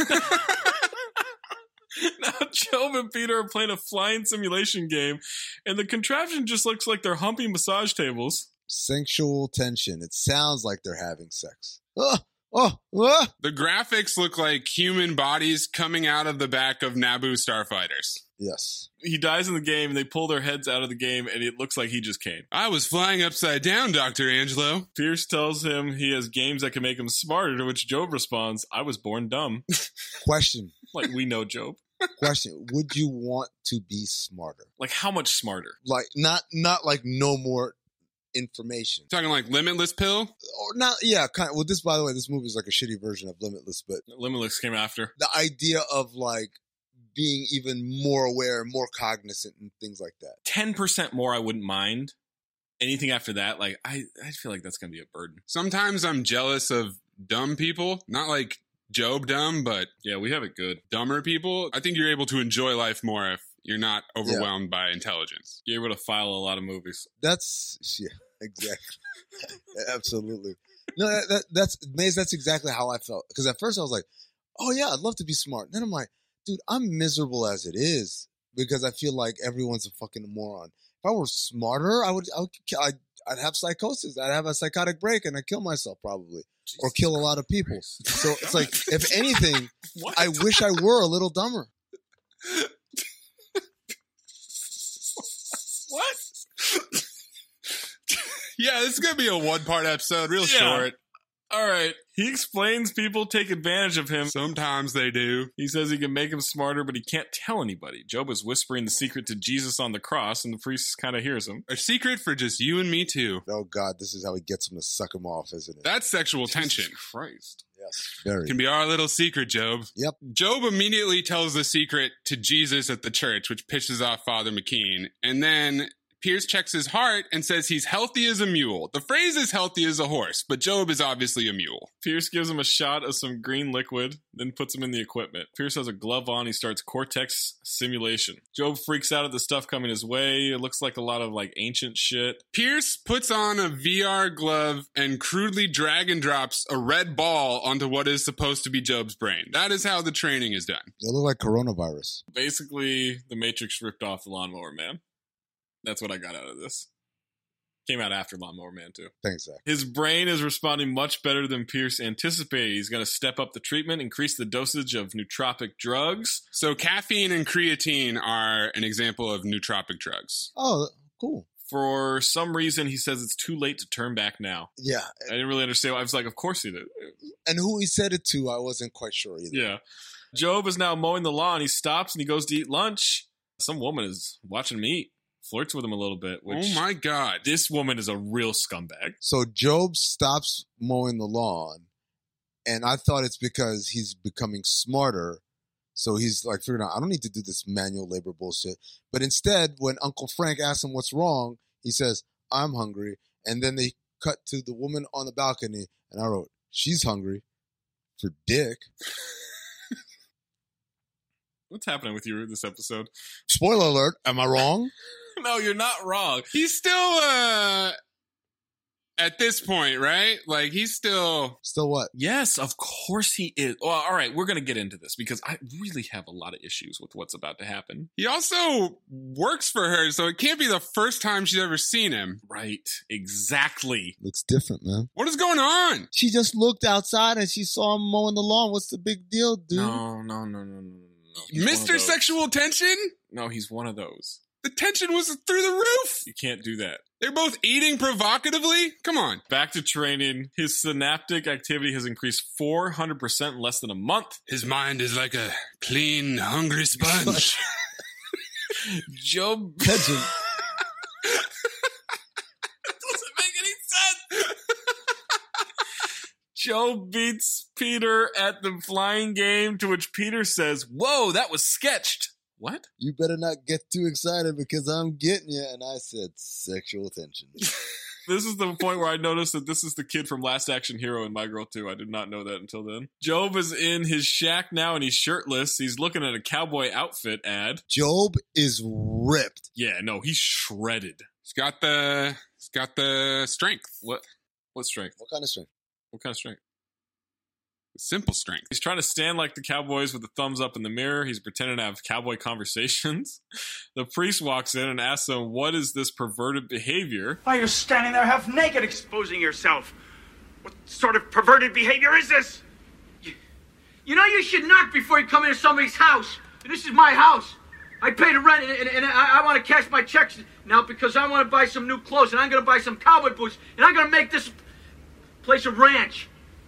Now, Job and Peter are playing a flying simulation game, and the contraption just looks like they're humping massage tables.
Sexual tension. It sounds like they're having sex. Oh, oh, oh.
The graphics look like human bodies coming out of the back of Naboo starfighters.
Yes.
He dies in the game, and they pull their heads out of the game, and it looks like he just came.
I was flying upside down, Doctor Angelo.
Pierce tells him he has games that can make him smarter, to which Job responds, I was born dumb.
Question.
Like, we know Job.
Question. Would you want to be smarter?
Like, how much smarter?
Like, not not like no more information.
Talking like Limitless Pill?
Or not, yeah, kind of. Well, this, by the way, this movie is like a shitty version of Limitless, but
Limitless came after.
The idea of like being even more aware, more cognizant and things like that.
ten percent more I wouldn't mind. Anything after that, like, I, I feel like that's going to be a burden.
Sometimes I'm jealous of dumb people. Not like Job dumb, but
yeah, we have it good.
Dumber people. I think you're able to enjoy life more if you're not overwhelmed yeah. by intelligence.
You're able to file a lot of movies.
That's, yeah, exactly. Absolutely. No, that, that, that's, Maze, that's exactly how I felt. Because at first I was like, oh yeah, I'd love to be smart. And then I'm like, dude, I'm miserable as it is because I feel like everyone's a fucking moron. If I were smarter, I would, I would I'd, I'd have psychosis. I'd have a psychotic break and I'd kill myself probably. Jesus or kill a lot of people. Christ. So it's like, if anything, I wish I were a little dumber.
What?
Yeah, this is going to be a one-part episode, real
yeah.
short.
All right. He explains people take advantage of him.
Sometimes they do.
He says he can make him smarter, but he can't tell anybody. Job is whispering the secret to Jesus on the cross, and the priest kind of hears him.
A secret for just you and me, too.
Oh, God, this is how he gets him to suck him off, isn't it?
That's sexual
Jesus
tension.
Christ.
Yes, very.
Can be our little secret, Job.
Yep.
Job immediately tells the secret to Jesus at the church, which pisses off Father McKean. And then Pierce checks his heart and says he's healthy as a mule. The phrase is healthy as a horse, but Gob is obviously a mule.
Pierce gives him a shot of some green liquid, then puts him in the equipment. Pierce has a glove on. He starts Cortex simulation. Gob freaks out at the stuff coming his way. It looks like a lot of like ancient shit.
Pierce puts on a V R glove and crudely drag and drops a red ball onto what is supposed to be Gob's brain. That is how the training is done.
They look like coronavirus.
Basically, the Matrix ripped off the Lawnmower Man. That's what I got out of this. Came out after Lawnmower Man, too.
Thanks, Zach.
His brain is responding much better than Pierce anticipated. He's going to step up the treatment, increase the dosage of nootropic drugs.
So caffeine and creatine are an example of nootropic drugs.
Oh, cool.
For some reason, he says it's too late to turn back now.
Yeah.
I didn't really understand. I was like, of course he did.
And who he said it to, I wasn't quite sure either.
Yeah. Gob is now mowing the lawn. He stops and he goes to eat lunch. Some woman is watching him eat. Flirts with him a little bit. Which,
oh my God.
This woman is a real scumbag.
So Gob stops mowing the lawn, and I thought it's because he's becoming smarter. So he's like figuring out, I don't need to do this manual labor bullshit. But instead, when Uncle Frank asks him what's wrong, he says, I'm hungry. And then they cut to the woman on the balcony, and I wrote, she's hungry for dick.
What's happening with you this episode?
Spoiler alert, am I wrong?
No, you're not wrong.
He's still, uh, at this point, right? Like, he's still...
Still what?
Yes, of course he is. Well, all right, we're going to get into this because I really have a lot of issues with what's about to happen.
He also works for her, so it can't be the first time she's ever seen him.
Right, exactly.
Looks different, man.
What is going on?
She just looked outside and she saw him mowing the lawn. What's the big deal, dude?
No, no, no, no, no, no.
Mister Sexual Tension?
No, he's one of those.
The tension was through the roof.
You can't do that.
They're both eating provocatively? Come on.
Back to training. His synaptic activity has increased four hundred percent in less than a month.
His mind is like a clean, hungry sponge.
Gob...
Tension.
That doesn't make any sense. Gob beats Peter at the flying game, to which Peter says, whoa, that was sketched. What?
You better not get too excited because I'm getting you. And I said sexual tension.
This is the point where I noticed that this is the kid from Last Action Hero and My Girl two. I did not know that until then. Gob is in his shack now and he's shirtless. He's looking at a cowboy outfit ad.
Gob is ripped.
Yeah, no, he's shredded.
He's got the he's got the strength.
What? What strength?
What kind of strength?
What kind of strength?
Simple strength.
He's trying to stand like the cowboys with the thumbs up in the mirror. He's pretending to have cowboy conversations. The priest walks in and asks him, what is this perverted behavior?
Why are you standing there half naked exposing yourself? What sort of perverted behavior is this? You, you know you should knock before you come into somebody's house. This is my house. I pay the rent and, and, and I, I want to cash my checks now because I want to buy some new clothes and I'm going to buy some cowboy boots and I'm going to make this place a ranch.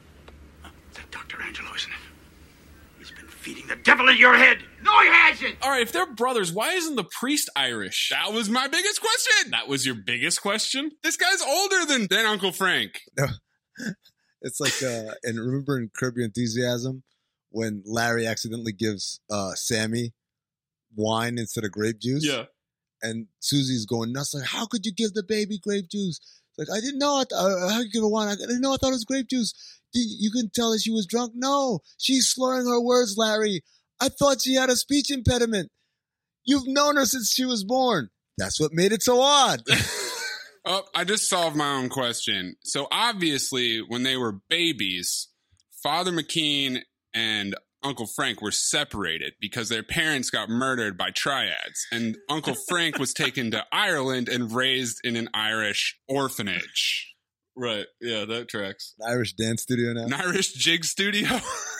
Doctor Angelo, isn't it? He's been feeding the devil in your head. No, he hasn't.
All right, if they're brothers, why isn't the priest Irish?
That was my biggest question.
That was your biggest question?
This guy's older than, than Uncle Frank.
No. It's like, uh, and remember in Curb Your Enthusiasm when Larry accidentally gives uh, Sammy wine instead of grape juice?
Yeah.
And Susie's going nuts like, how could you give the baby grape juice? It's like, I didn't know. I th- uh, how could you give her wine? I didn't know. I thought it was grape juice. You can tell that she was drunk. No, she's slurring her words, Larry. I thought she had a speech impediment. You've known her since she was born. That's what made it so odd.
Oh, I just solved my own question. So obviously, when they were babies, Father McKean and Uncle Frank were separated because their parents got murdered by triads. And Uncle Frank was taken to Ireland and raised in an Irish orphanage.
Right. Yeah, that tracks.
An Irish dance studio now.
An Irish jig studio.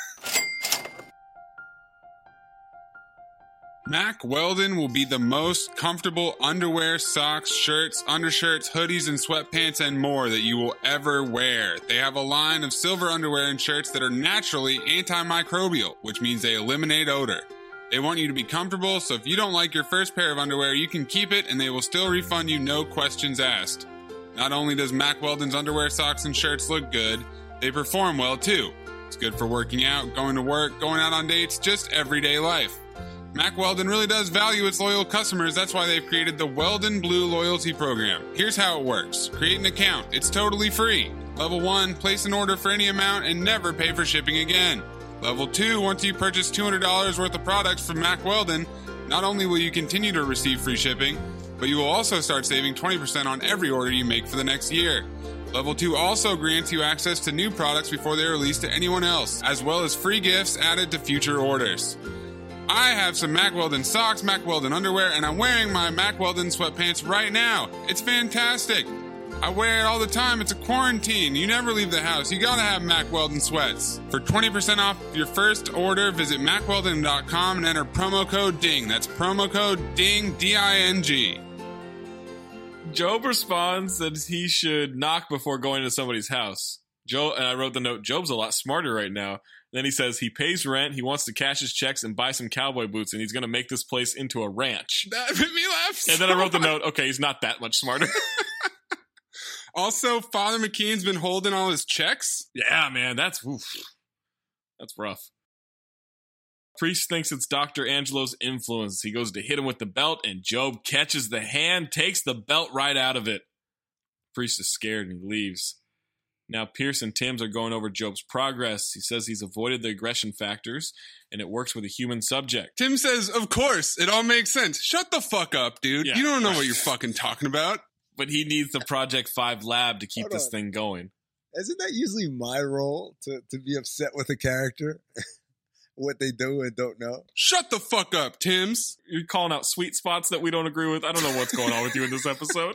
Mack Weldon will be the most comfortable underwear, socks, shirts, undershirts, hoodies, and sweatpants and more that you will ever wear. They have a line of silver underwear and shirts that are naturally antimicrobial, which means they eliminate odor. They want you to be comfortable, so if you don't like your first pair of underwear, you can keep it and they will still refund you, no questions asked. Not only does Mack Weldon's underwear, socks, and shirts look good, they perform well too. It's good for working out, going to work, going out on dates, just everyday life. Mack Weldon really does value its loyal customers. That's why they've created the Weldon Blue Loyalty Program. Here's how it works. Create an account. It's totally free. Level one, place an order for any amount and never pay for shipping again. Level two, once you purchase two hundred dollars worth of products from Mack Weldon, not only will you continue to receive free shipping, but you will also start saving twenty percent on every order you make for the next year. Level two also grants you access to new products before they're released to anyone else, as well as free gifts added to future orders. I have some Mack Weldon socks, Mack Weldon underwear, and I'm wearing my Mack Weldon sweatpants right now. It's fantastic. I wear it all the time. It's a quarantine. You never leave the house. You gotta have Mack Weldon sweats. For twenty percent off your first order, visit mack weldon dot com and enter promo code DING. That's promo code DING, D I N G.
Job responds that he should knock before going to somebody's house. Joe, and I wrote the note, Job's a lot smarter right now. Then he says he pays rent, he wants to cash his checks and buy some cowboy boots, and he's going to make this place into a ranch.
That made me laugh so
And then I wrote the note, okay, he's not that much smarter.
Also, Father McKean's been holding all his checks?
Yeah, man, that's oof. That's rough. Priest thinks it's Doctor Angelo's influence. He goes to hit him with the belt, and Job catches the hand, takes the belt right out of it. Priest is scared, and he leaves. Now, Pierce and Timms are going over Job's progress. He says he's avoided the aggression factors, and it works with a human subject.
Tim says, of course, it all makes sense. Shut the fuck up, dude.
Yeah.
You don't know what you're fucking talking about.
But he needs the Project five lab to keep
Hold
this
on.
thing going.
Isn't that usually my role to, to be upset with a character? What they do and don't know?
Shut the fuck up, Timms.
You're calling out sweet spots that we don't agree with. I don't know what's going on with you in this episode.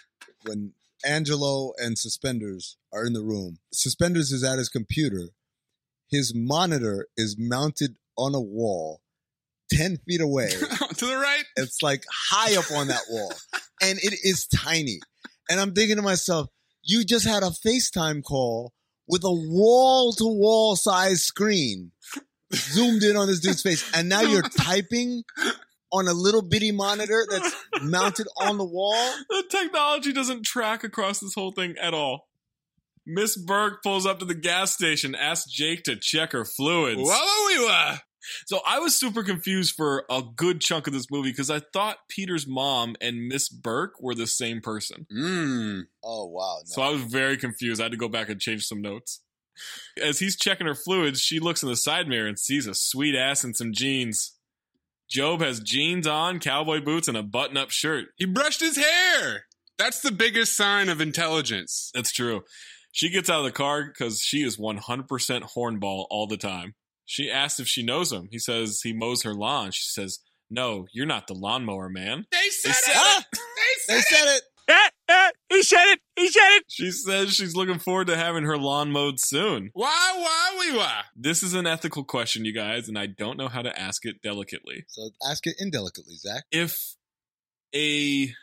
When Angelo and Suspenders are in the room, Suspenders is at his computer. His monitor is mounted on a wall ten feet away.
To the right?
It's like high up on that wall. And it is tiny. And I'm thinking to myself, you just had a FaceTime call with a wall-to-wall size screen zoomed in on this dude's face. And now you're typing on a little bitty monitor that's mounted on the wall.
The technology doesn't track across this whole thing at all. Miss Burke pulls up to the gas station, asks Jake to check her fluids.
Wah-wah-wee-wah.
So I was super confused for a good chunk of this movie because I thought Peter's mom and Miss Burke were the same person.
Mm.
Oh, wow. No.
So I was very confused. I had to go back and change some notes. As he's checking her fluids, she looks in the side mirror and sees a sweet ass and some jeans. Job has jeans on, cowboy boots, and a button-up shirt.
He brushed his hair. That's the biggest sign of intelligence.
That's true. She gets out of the car because she is one hundred percent hornball all the time. She asks if she knows him. He says he mows her lawn. She says, no, you're not the lawnmower man.
They said,
They said
it.
it.
They
They
said,
said it.
Eh, eh, he said it. He said it.
She says she's looking forward to having her lawn mowed soon.
Wah, wah, wee, wah.
This is an ethical question, you guys, and I don't know how to ask it delicately.
So ask it indelicately, Zach.
If a,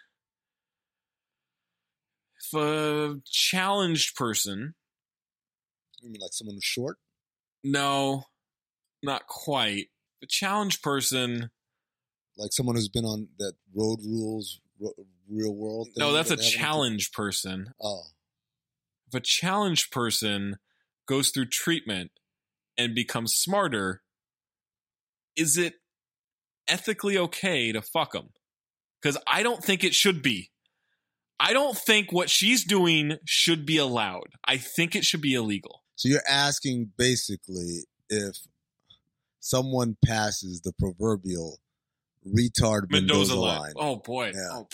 if a challenged person,
You mean like someone who's short?
no, not quite. A challenged person,
Like someone who's been on that Road Rules ro- Real World thing?
no, that's a
that they haven't-
challenged person.
Oh.
If a challenged person goes through treatment and becomes smarter, is it ethically okay to fuck them? Because I don't think it should be. I don't think what she's doing should be allowed. I think it should be illegal.
So you're asking basically if someone passes the proverbial retard Mendoza,
Mendoza line.
line.
Oh boy.
Yeah.
Oh,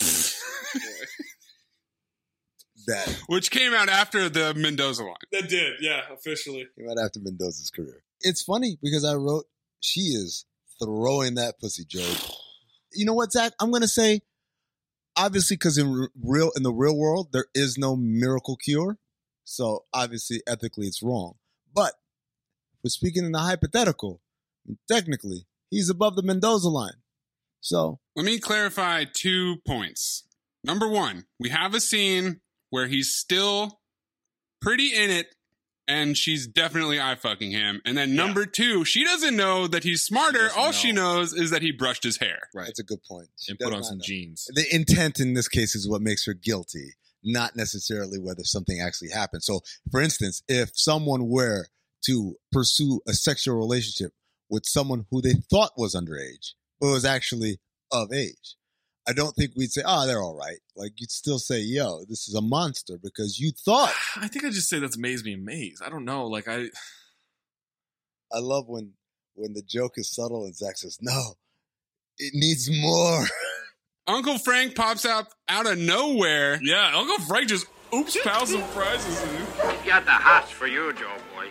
That
Which came out after the Mendoza line.
that did, yeah, officially.
came out after Mendoza's career. It's funny because I wrote, she is throwing that pussy, Joe. You know what, Zach? I'm going to say, obviously, because in r- real in the real world, there is no miracle cure. So obviously, ethically, it's wrong. But we're speaking in the hypothetical. Technically, he's above the Mendoza line. So
Let me clarify two points. Number one, we have a scene where he's still pretty in it, and she's definitely eye fucking him. And then number two, she doesn't know that he's smarter.
doesn't
All
know.
she knows is that he brushed his hair.
Right.
that's a good point. She
And
does
put on
not
some
know.
jeans.
The intent in this case is what makes her guilty, not necessarily whether something actually happened. So, for instance, if someone were to pursue a sexual relationship with someone who they thought was underage, was actually of age. I don't think we'd say, oh, they're all right. Like, you'd still say, yo, this is a monster because you thought.
I think I just say that's Maze being Maze. I don't know. Like, I
I love when when the joke is subtle and Zach says, no, it needs more.
Uncle Frank pops out out of nowhere.
Yeah, Uncle Frank just oops, pal surprises you.
He got the hots for you, Joe boy.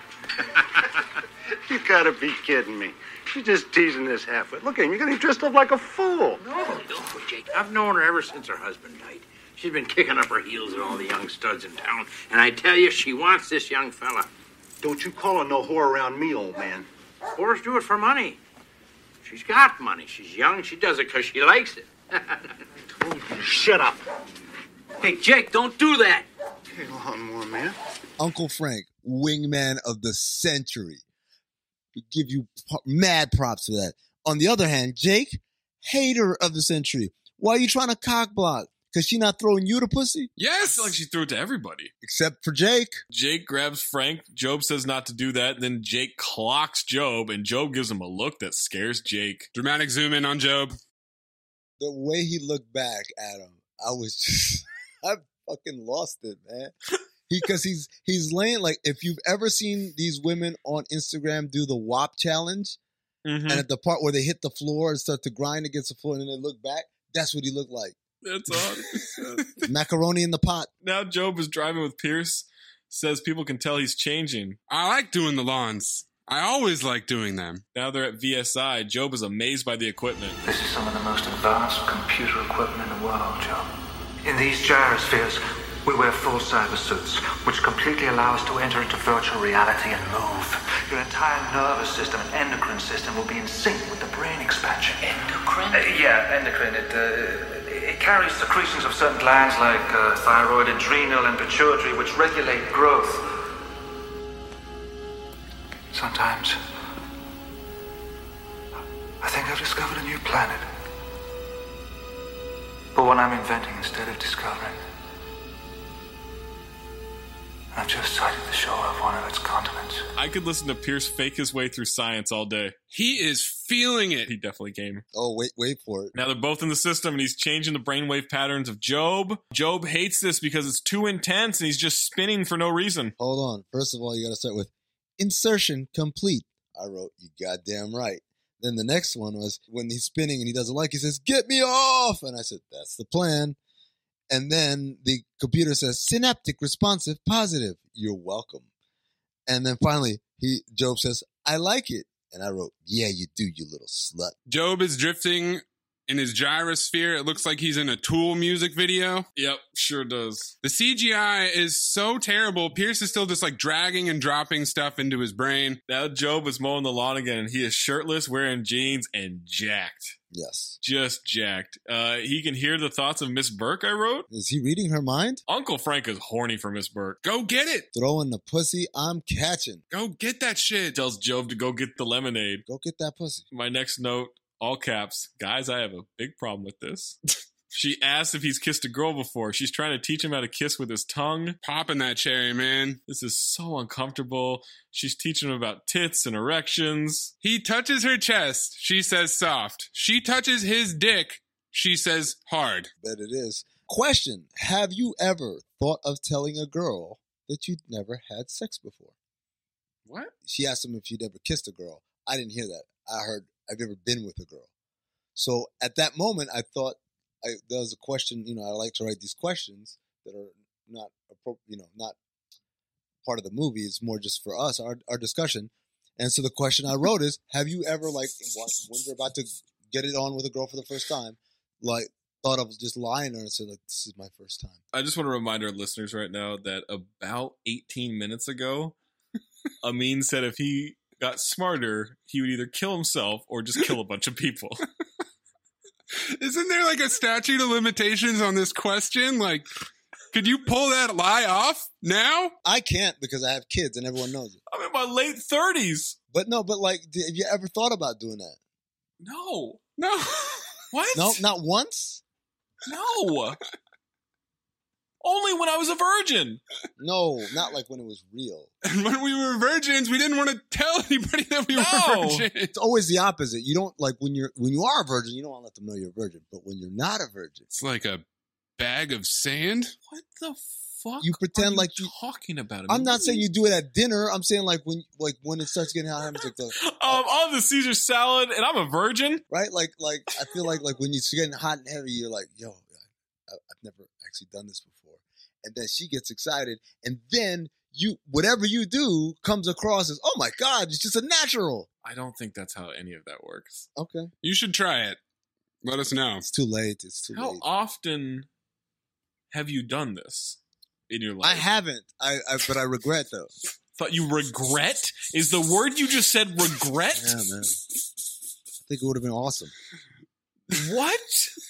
You gotta be kidding me. She's just teasing this halfwit. Look at him, you're getting dressed up like a fool.
No, no, Jake. I've known her ever since her husband died. She's been kicking up her heels at all the young studs in town. And I tell you, she wants this young fella.
Don't you call her no whore around me, old man.
Whores do it for money. She's got money. She's young. She does it because she likes it.
Shut up.
Hey, Jake, don't do that.
Hey, on more, man.
Uncle Frank, wingman of the century. We give you p- mad props for that. On the other hand, Jake, hater of the century. Why are you trying to cock block? Because she not throwing you the pussy?
Yes. I feel like she threw it to everybody.
Except for Jake.
Jake grabs Frank. Job says not to do that. Then Jake clocks Job, and Job gives him a look that scares Jake.
Dramatic zoom in on Job.
The way he looked back at him, I was just, I fucking lost it, man. He, cause he's, he's laying, like, if you've ever seen these women on Instagram do the W A P challenge,
mm-hmm.
and at the part where they hit the floor and start to grind against the floor and then they look back, that's what he looked like.
That's all.
Macaroni in the pot.
Now Job is driving with Pierce, says people can tell he's changing.
I like doing the lawns. I always like doing them.
Now they're at V S I. Job is amazed by the equipment.
This is some of the most advanced computer equipment in the world, Job. In these gyrospheres, we wear full cyber suits, which completely allow us to enter into virtual reality and move. Your entire nervous system and endocrine system will be in sync with the brain expansion.
Endocrine?
Uh, yeah, endocrine. It, uh, it carries secretions of certain glands like uh, thyroid, adrenal, and pituitary, which regulate growth. Sometimes, I think I've discovered a new planet. But one I'm inventing instead of discovering. I've just sighted the shore of one of its continents.
I could listen to Pierce fake his way through science all day.
He is feeling it.
He definitely came.
Oh, wait, wait for it.
Now they're both in the system, and he's changing the brainwave patterns of Job. Job hates this because it's too intense, and he's just spinning for no reason.
Hold on. First of all, you got to start with insertion complete. I wrote, you goddamn right. Then the next one was when he's spinning and he doesn't like it, he says, get me off. And I said, that's the plan. And then the computer says, synaptic, responsive, positive. You're welcome. And then finally, he Job says, I like it. And I wrote, yeah, you do, you little slut.
Job is drifting in his gyrosphere. It looks like he's in a Tool music video.
Yep, sure does.
The C G I is so terrible. Pierce is still just like dragging and dropping stuff into his brain.
Now Job is mowing the lawn again, and he is shirtless, wearing jeans, and jacked.
Yes.
Just jacked. Uh, he can hear the thoughts of Miss Burke, I wrote.
Is he reading her mind?
Uncle Frank is horny for Miss Burke.
Go get it.
Throwing the pussy, I'm catching.
Go get that shit.
Tells Job to go get the lemonade.
Go get that pussy.
My next note, all caps. Guys, I have a big problem with this. She asks if he's kissed a girl before. She's trying to teach him how to kiss with his tongue.
Popping that cherry, man.
This is so uncomfortable. She's teaching him about tits and erections.
He touches her chest. She says soft. She touches his dick. She says hard.
Bet it is. Question. Have you ever thought of telling a girl that you'd never had sex before?
What?
She asked him if she'd ever kissed a girl. I didn't hear that. I heard, I've never been with a girl. So at that moment, I thought, I, there was a question, you know, I like to write these questions that are not, you know, not part of the movie. It's more just for us, our, our discussion. And so the question I wrote is, have you ever, like, when you're about to get it on with a girl for the first time, like, thought of just lying to her and said, like, this is my first time?
I just want to remind our listeners right now that about eighteen minutes ago, Amin said if he got smarter, he would either kill himself or just kill a bunch of people.
Isn't there like a statute of limitations on this question? Like, could you pull that lie off now?
I can't because I have kids and everyone knows it.
I'm in my late thirties.
But no, but like, have you ever thought about doing that?
No.
No.
What?
No, not once?
No. Only when I was a virgin.
No, not like when it was real.
And when we were virgins, we didn't want to tell anybody that we
No.
were virgins.
It's always the opposite. You don't like when you're when you are a virgin, you don't want to let them know you're a virgin. But when you're not a virgin,
It's like a bag of sand.
What the fuck?
you pretend
are you
like you.
talking about it.
I'm not saying you do it at dinner. I'm saying like when like when it starts getting hot, it's like the
Um, on the Caesar salad, and I'm a virgin.
right? Like like I feel like like when it's getting hot and heavy, you're like, yo, I, I've never actually done this before. And then she gets excited, and then you whatever you do comes across as, oh my god, it's just a natural.
I don't think that's how any of that works.
Okay,
You should try it. Let us know.
it's too late. It's too
How
late.
often have you done this in your life?
I haven't. I, I but I regret though.
Thought you regret? Is the word you just said regret?
Yeah, man. I think it would have been awesome.
What?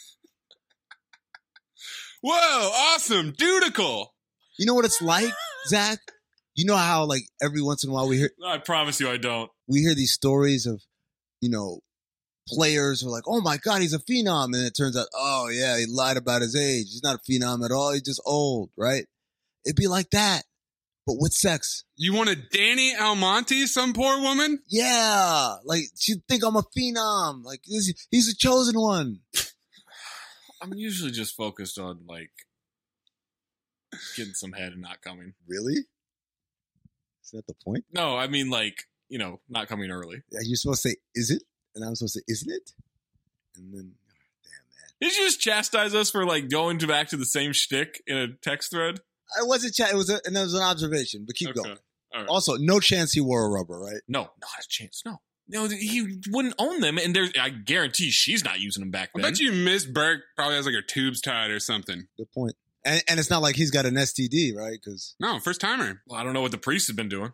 Whoa, awesome. Dudical.
You know what it's like, Zach? You know how like every once in a while we hear
I promise you I don't.
we hear these stories of, you know, players who are like, oh my God, he's a phenom. And it turns out, oh yeah, he lied about his age. He's not a phenom at all. He's just old, right? It'd be like that, but with sex.
You want a Danny Almonte, some poor woman?
Yeah. Like she'd think I'm a phenom. Like this, he's a chosen one.
I'm usually just focused on like getting some head and not coming.
Really? Is that the point?
No, I mean like, you know, not coming early.
Yeah, you're supposed to say, is it? And I'm supposed to say, isn't it? And then,
Did you just chastise us for like going to back to the same shtick in a text thread?
I wasn't chat. It was a, and it was an observation, but keep
Okay.
going.
All right.
Also, no chance he wore a rubber, right?
No, not a chance. No. No, he wouldn't own them, and there's I guarantee she's not using them back
I
then.
bet you Miss Burke probably has like her tubes tied or something.
Good point. And and it's not like he's got an S T D, right? Because
No, first timer.
Well, I don't know what the priest has been doing.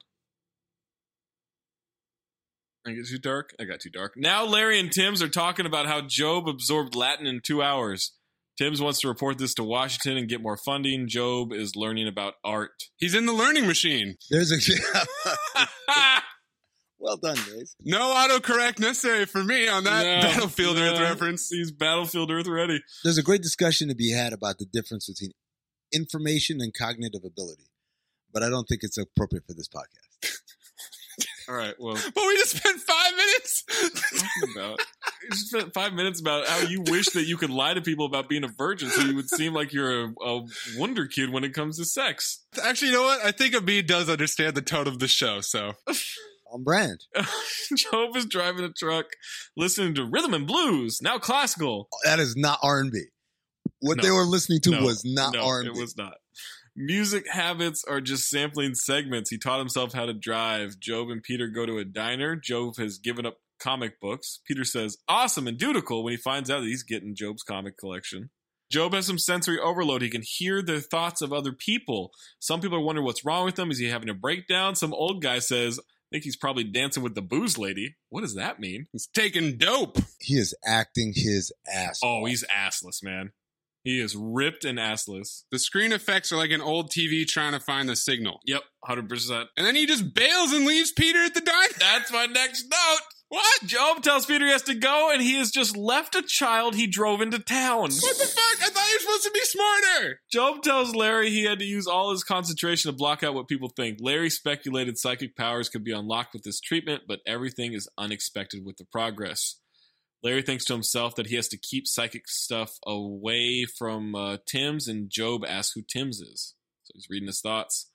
I get too dark. I got too dark. Now Larry and Timms are talking about how Job absorbed Latin in two hours. Timms wants to report this to Washington and get more funding. Job is learning about art.
He's in the learning machine.
there's a well done, guys.
No autocorrect necessary for me on that
No,
Battlefield
no.
Earth reference.
He's Battlefield Earth ready.
There's a great discussion to be had about the difference between information and cognitive ability, but I don't think it's appropriate for this podcast.
All right, well,
But we just spent five minutes.
talking about. You just spent five minutes about how you wish that you could lie to people about being a virgin so you would seem like you're a, a wonder kid when it comes to sex.
Actually, you know what? I think Abid does understand the tone of the show, so.
On brand.
Job is driving a truck, listening to rhythm and blues, now classical.
That is not R and B. What
No.
they were listening to
No,
was not
no,
R and B.
it was not. Music habits are just sampling segments. He taught himself how to drive. Job and Peter go to a diner. Job has given up comic books. Peter says, awesome and dutiful, when he finds out that he's getting Job's comic collection. Job has some sensory overload. He can hear the thoughts of other people. Some people are wondering what's wrong with him. Is he having a breakdown? Some old guy says, I think he's probably dancing with the booze lady. What does that mean?
He's taking dope.
He is acting his ass
Oh,
off.
he's assless, man. He is ripped and assless.
The screen effects are like an old T V trying to find the signal.
Yep, one hundred percent.
And then he just bails and leaves Peter at the diner.
That's my next note.
What?
Job tells Peter he has to go, and he has just left a child he drove into town.
What the fuck? I thought you were supposed to be smarter.
Job tells Larry he had to use all his concentration to block out what people think. Larry speculated psychic powers could be unlocked with this treatment, but everything is unexpected with the progress. Larry thinks to himself that he has to keep psychic stuff away from uh, Timms, and Job asks who Timms is. So he's reading his thoughts.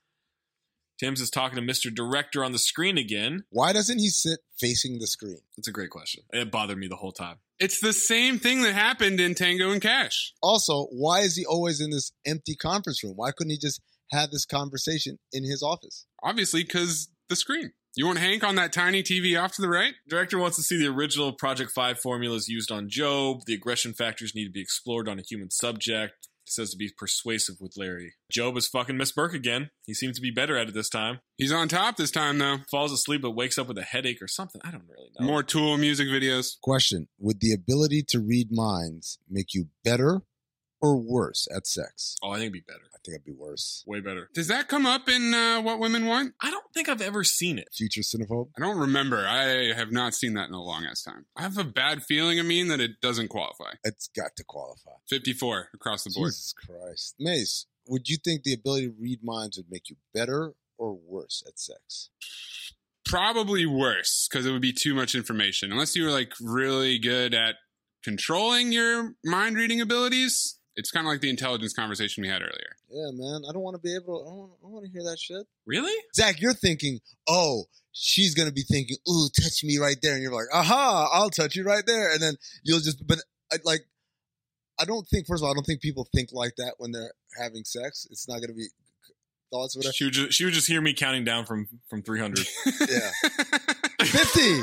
Timms is talking to Mister Director on the screen again.
Why doesn't he sit facing the screen?
That's a great question. It bothered me the whole time.
It's the same thing that happened in Tango and Cash.
Also, why is he always in this empty conference room? Why couldn't he just have this conversation in his office?
Obviously, because the screen. You want Hank on that tiny T V off to the right?
Director wants to see the original Project five formulas used on Job. The aggression factors need to be explored on a human subject. He says to be persuasive with Larry. Job is fucking Miss Burke again. He seems to be better at it this time.
He's on top this time, though.
Falls asleep but wakes up with a headache or something. I don't really know.
More Tool music videos.
Question: would the ability to read minds make you better or worse at sex?
Oh, I think it'd be better.
I think it'd be worse.
Way better.
Does that come up in uh, What Women Want?
I don't think I've ever seen it.
Future cinephobe?
I don't remember. I have not seen that in a long ass time. I have a bad feeling, I mean, that it doesn't qualify.
It's got to qualify.
fifty-four across the board.
Jesus Christ. Mace, would you think the ability to read minds would make you better or worse at sex?
Probably worse, because it would be too much information. Unless you were like really good at controlling your mind reading abilities. It's kind of like the intelligence conversation we had earlier.
Yeah, man. I don't want to be able to, I don't, I don't want to hear that shit.
Really?
Zach, you're thinking, oh, she's going to be thinking, ooh, touch me right there. And you're like, aha, I'll touch you right there. And then you'll just, but I, like, I don't think, first of all, I don't think people think like that when they're having sex. It's not going to be thoughts, whatever.
She would, just, she would just hear me counting down from, from three hundred.
Yeah. fifty.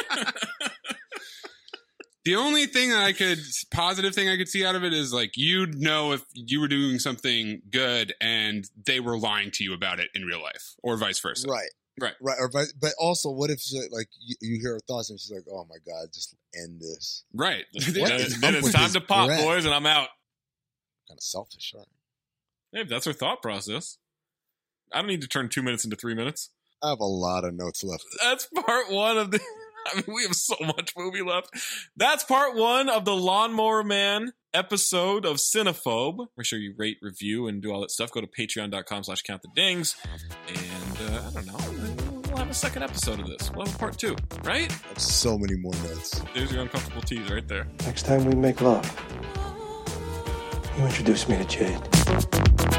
The only thing that I could, positive thing I could see out of it is like, you'd know if you were doing something good and they were lying to you about it in real life, or vice versa.
Right.
Right.
Right. Or, but also, what if like you, you hear her thoughts and she's like, oh my God, just end this.
Right.
Then, then it's time to pop, breath? boys, and I'm out.
Kind of selfish, right?
Hey, that's her thought process. I don't need to turn two minutes into three minutes.
I have a lot of notes left.
That's part one of the... I mean, we have so much movie left. That's part one of the Lawnmower Man episode of Cinephobe. Make sure you rate, review, and do all that stuff. Go to patreon.com slash count the dings. And uh, I don't know. We'll have a second episode of this. We'll have a part two, right?
I have so many more notes.
There's your uncomfortable tease right there.
Next time we make love, you introduce me to Jade.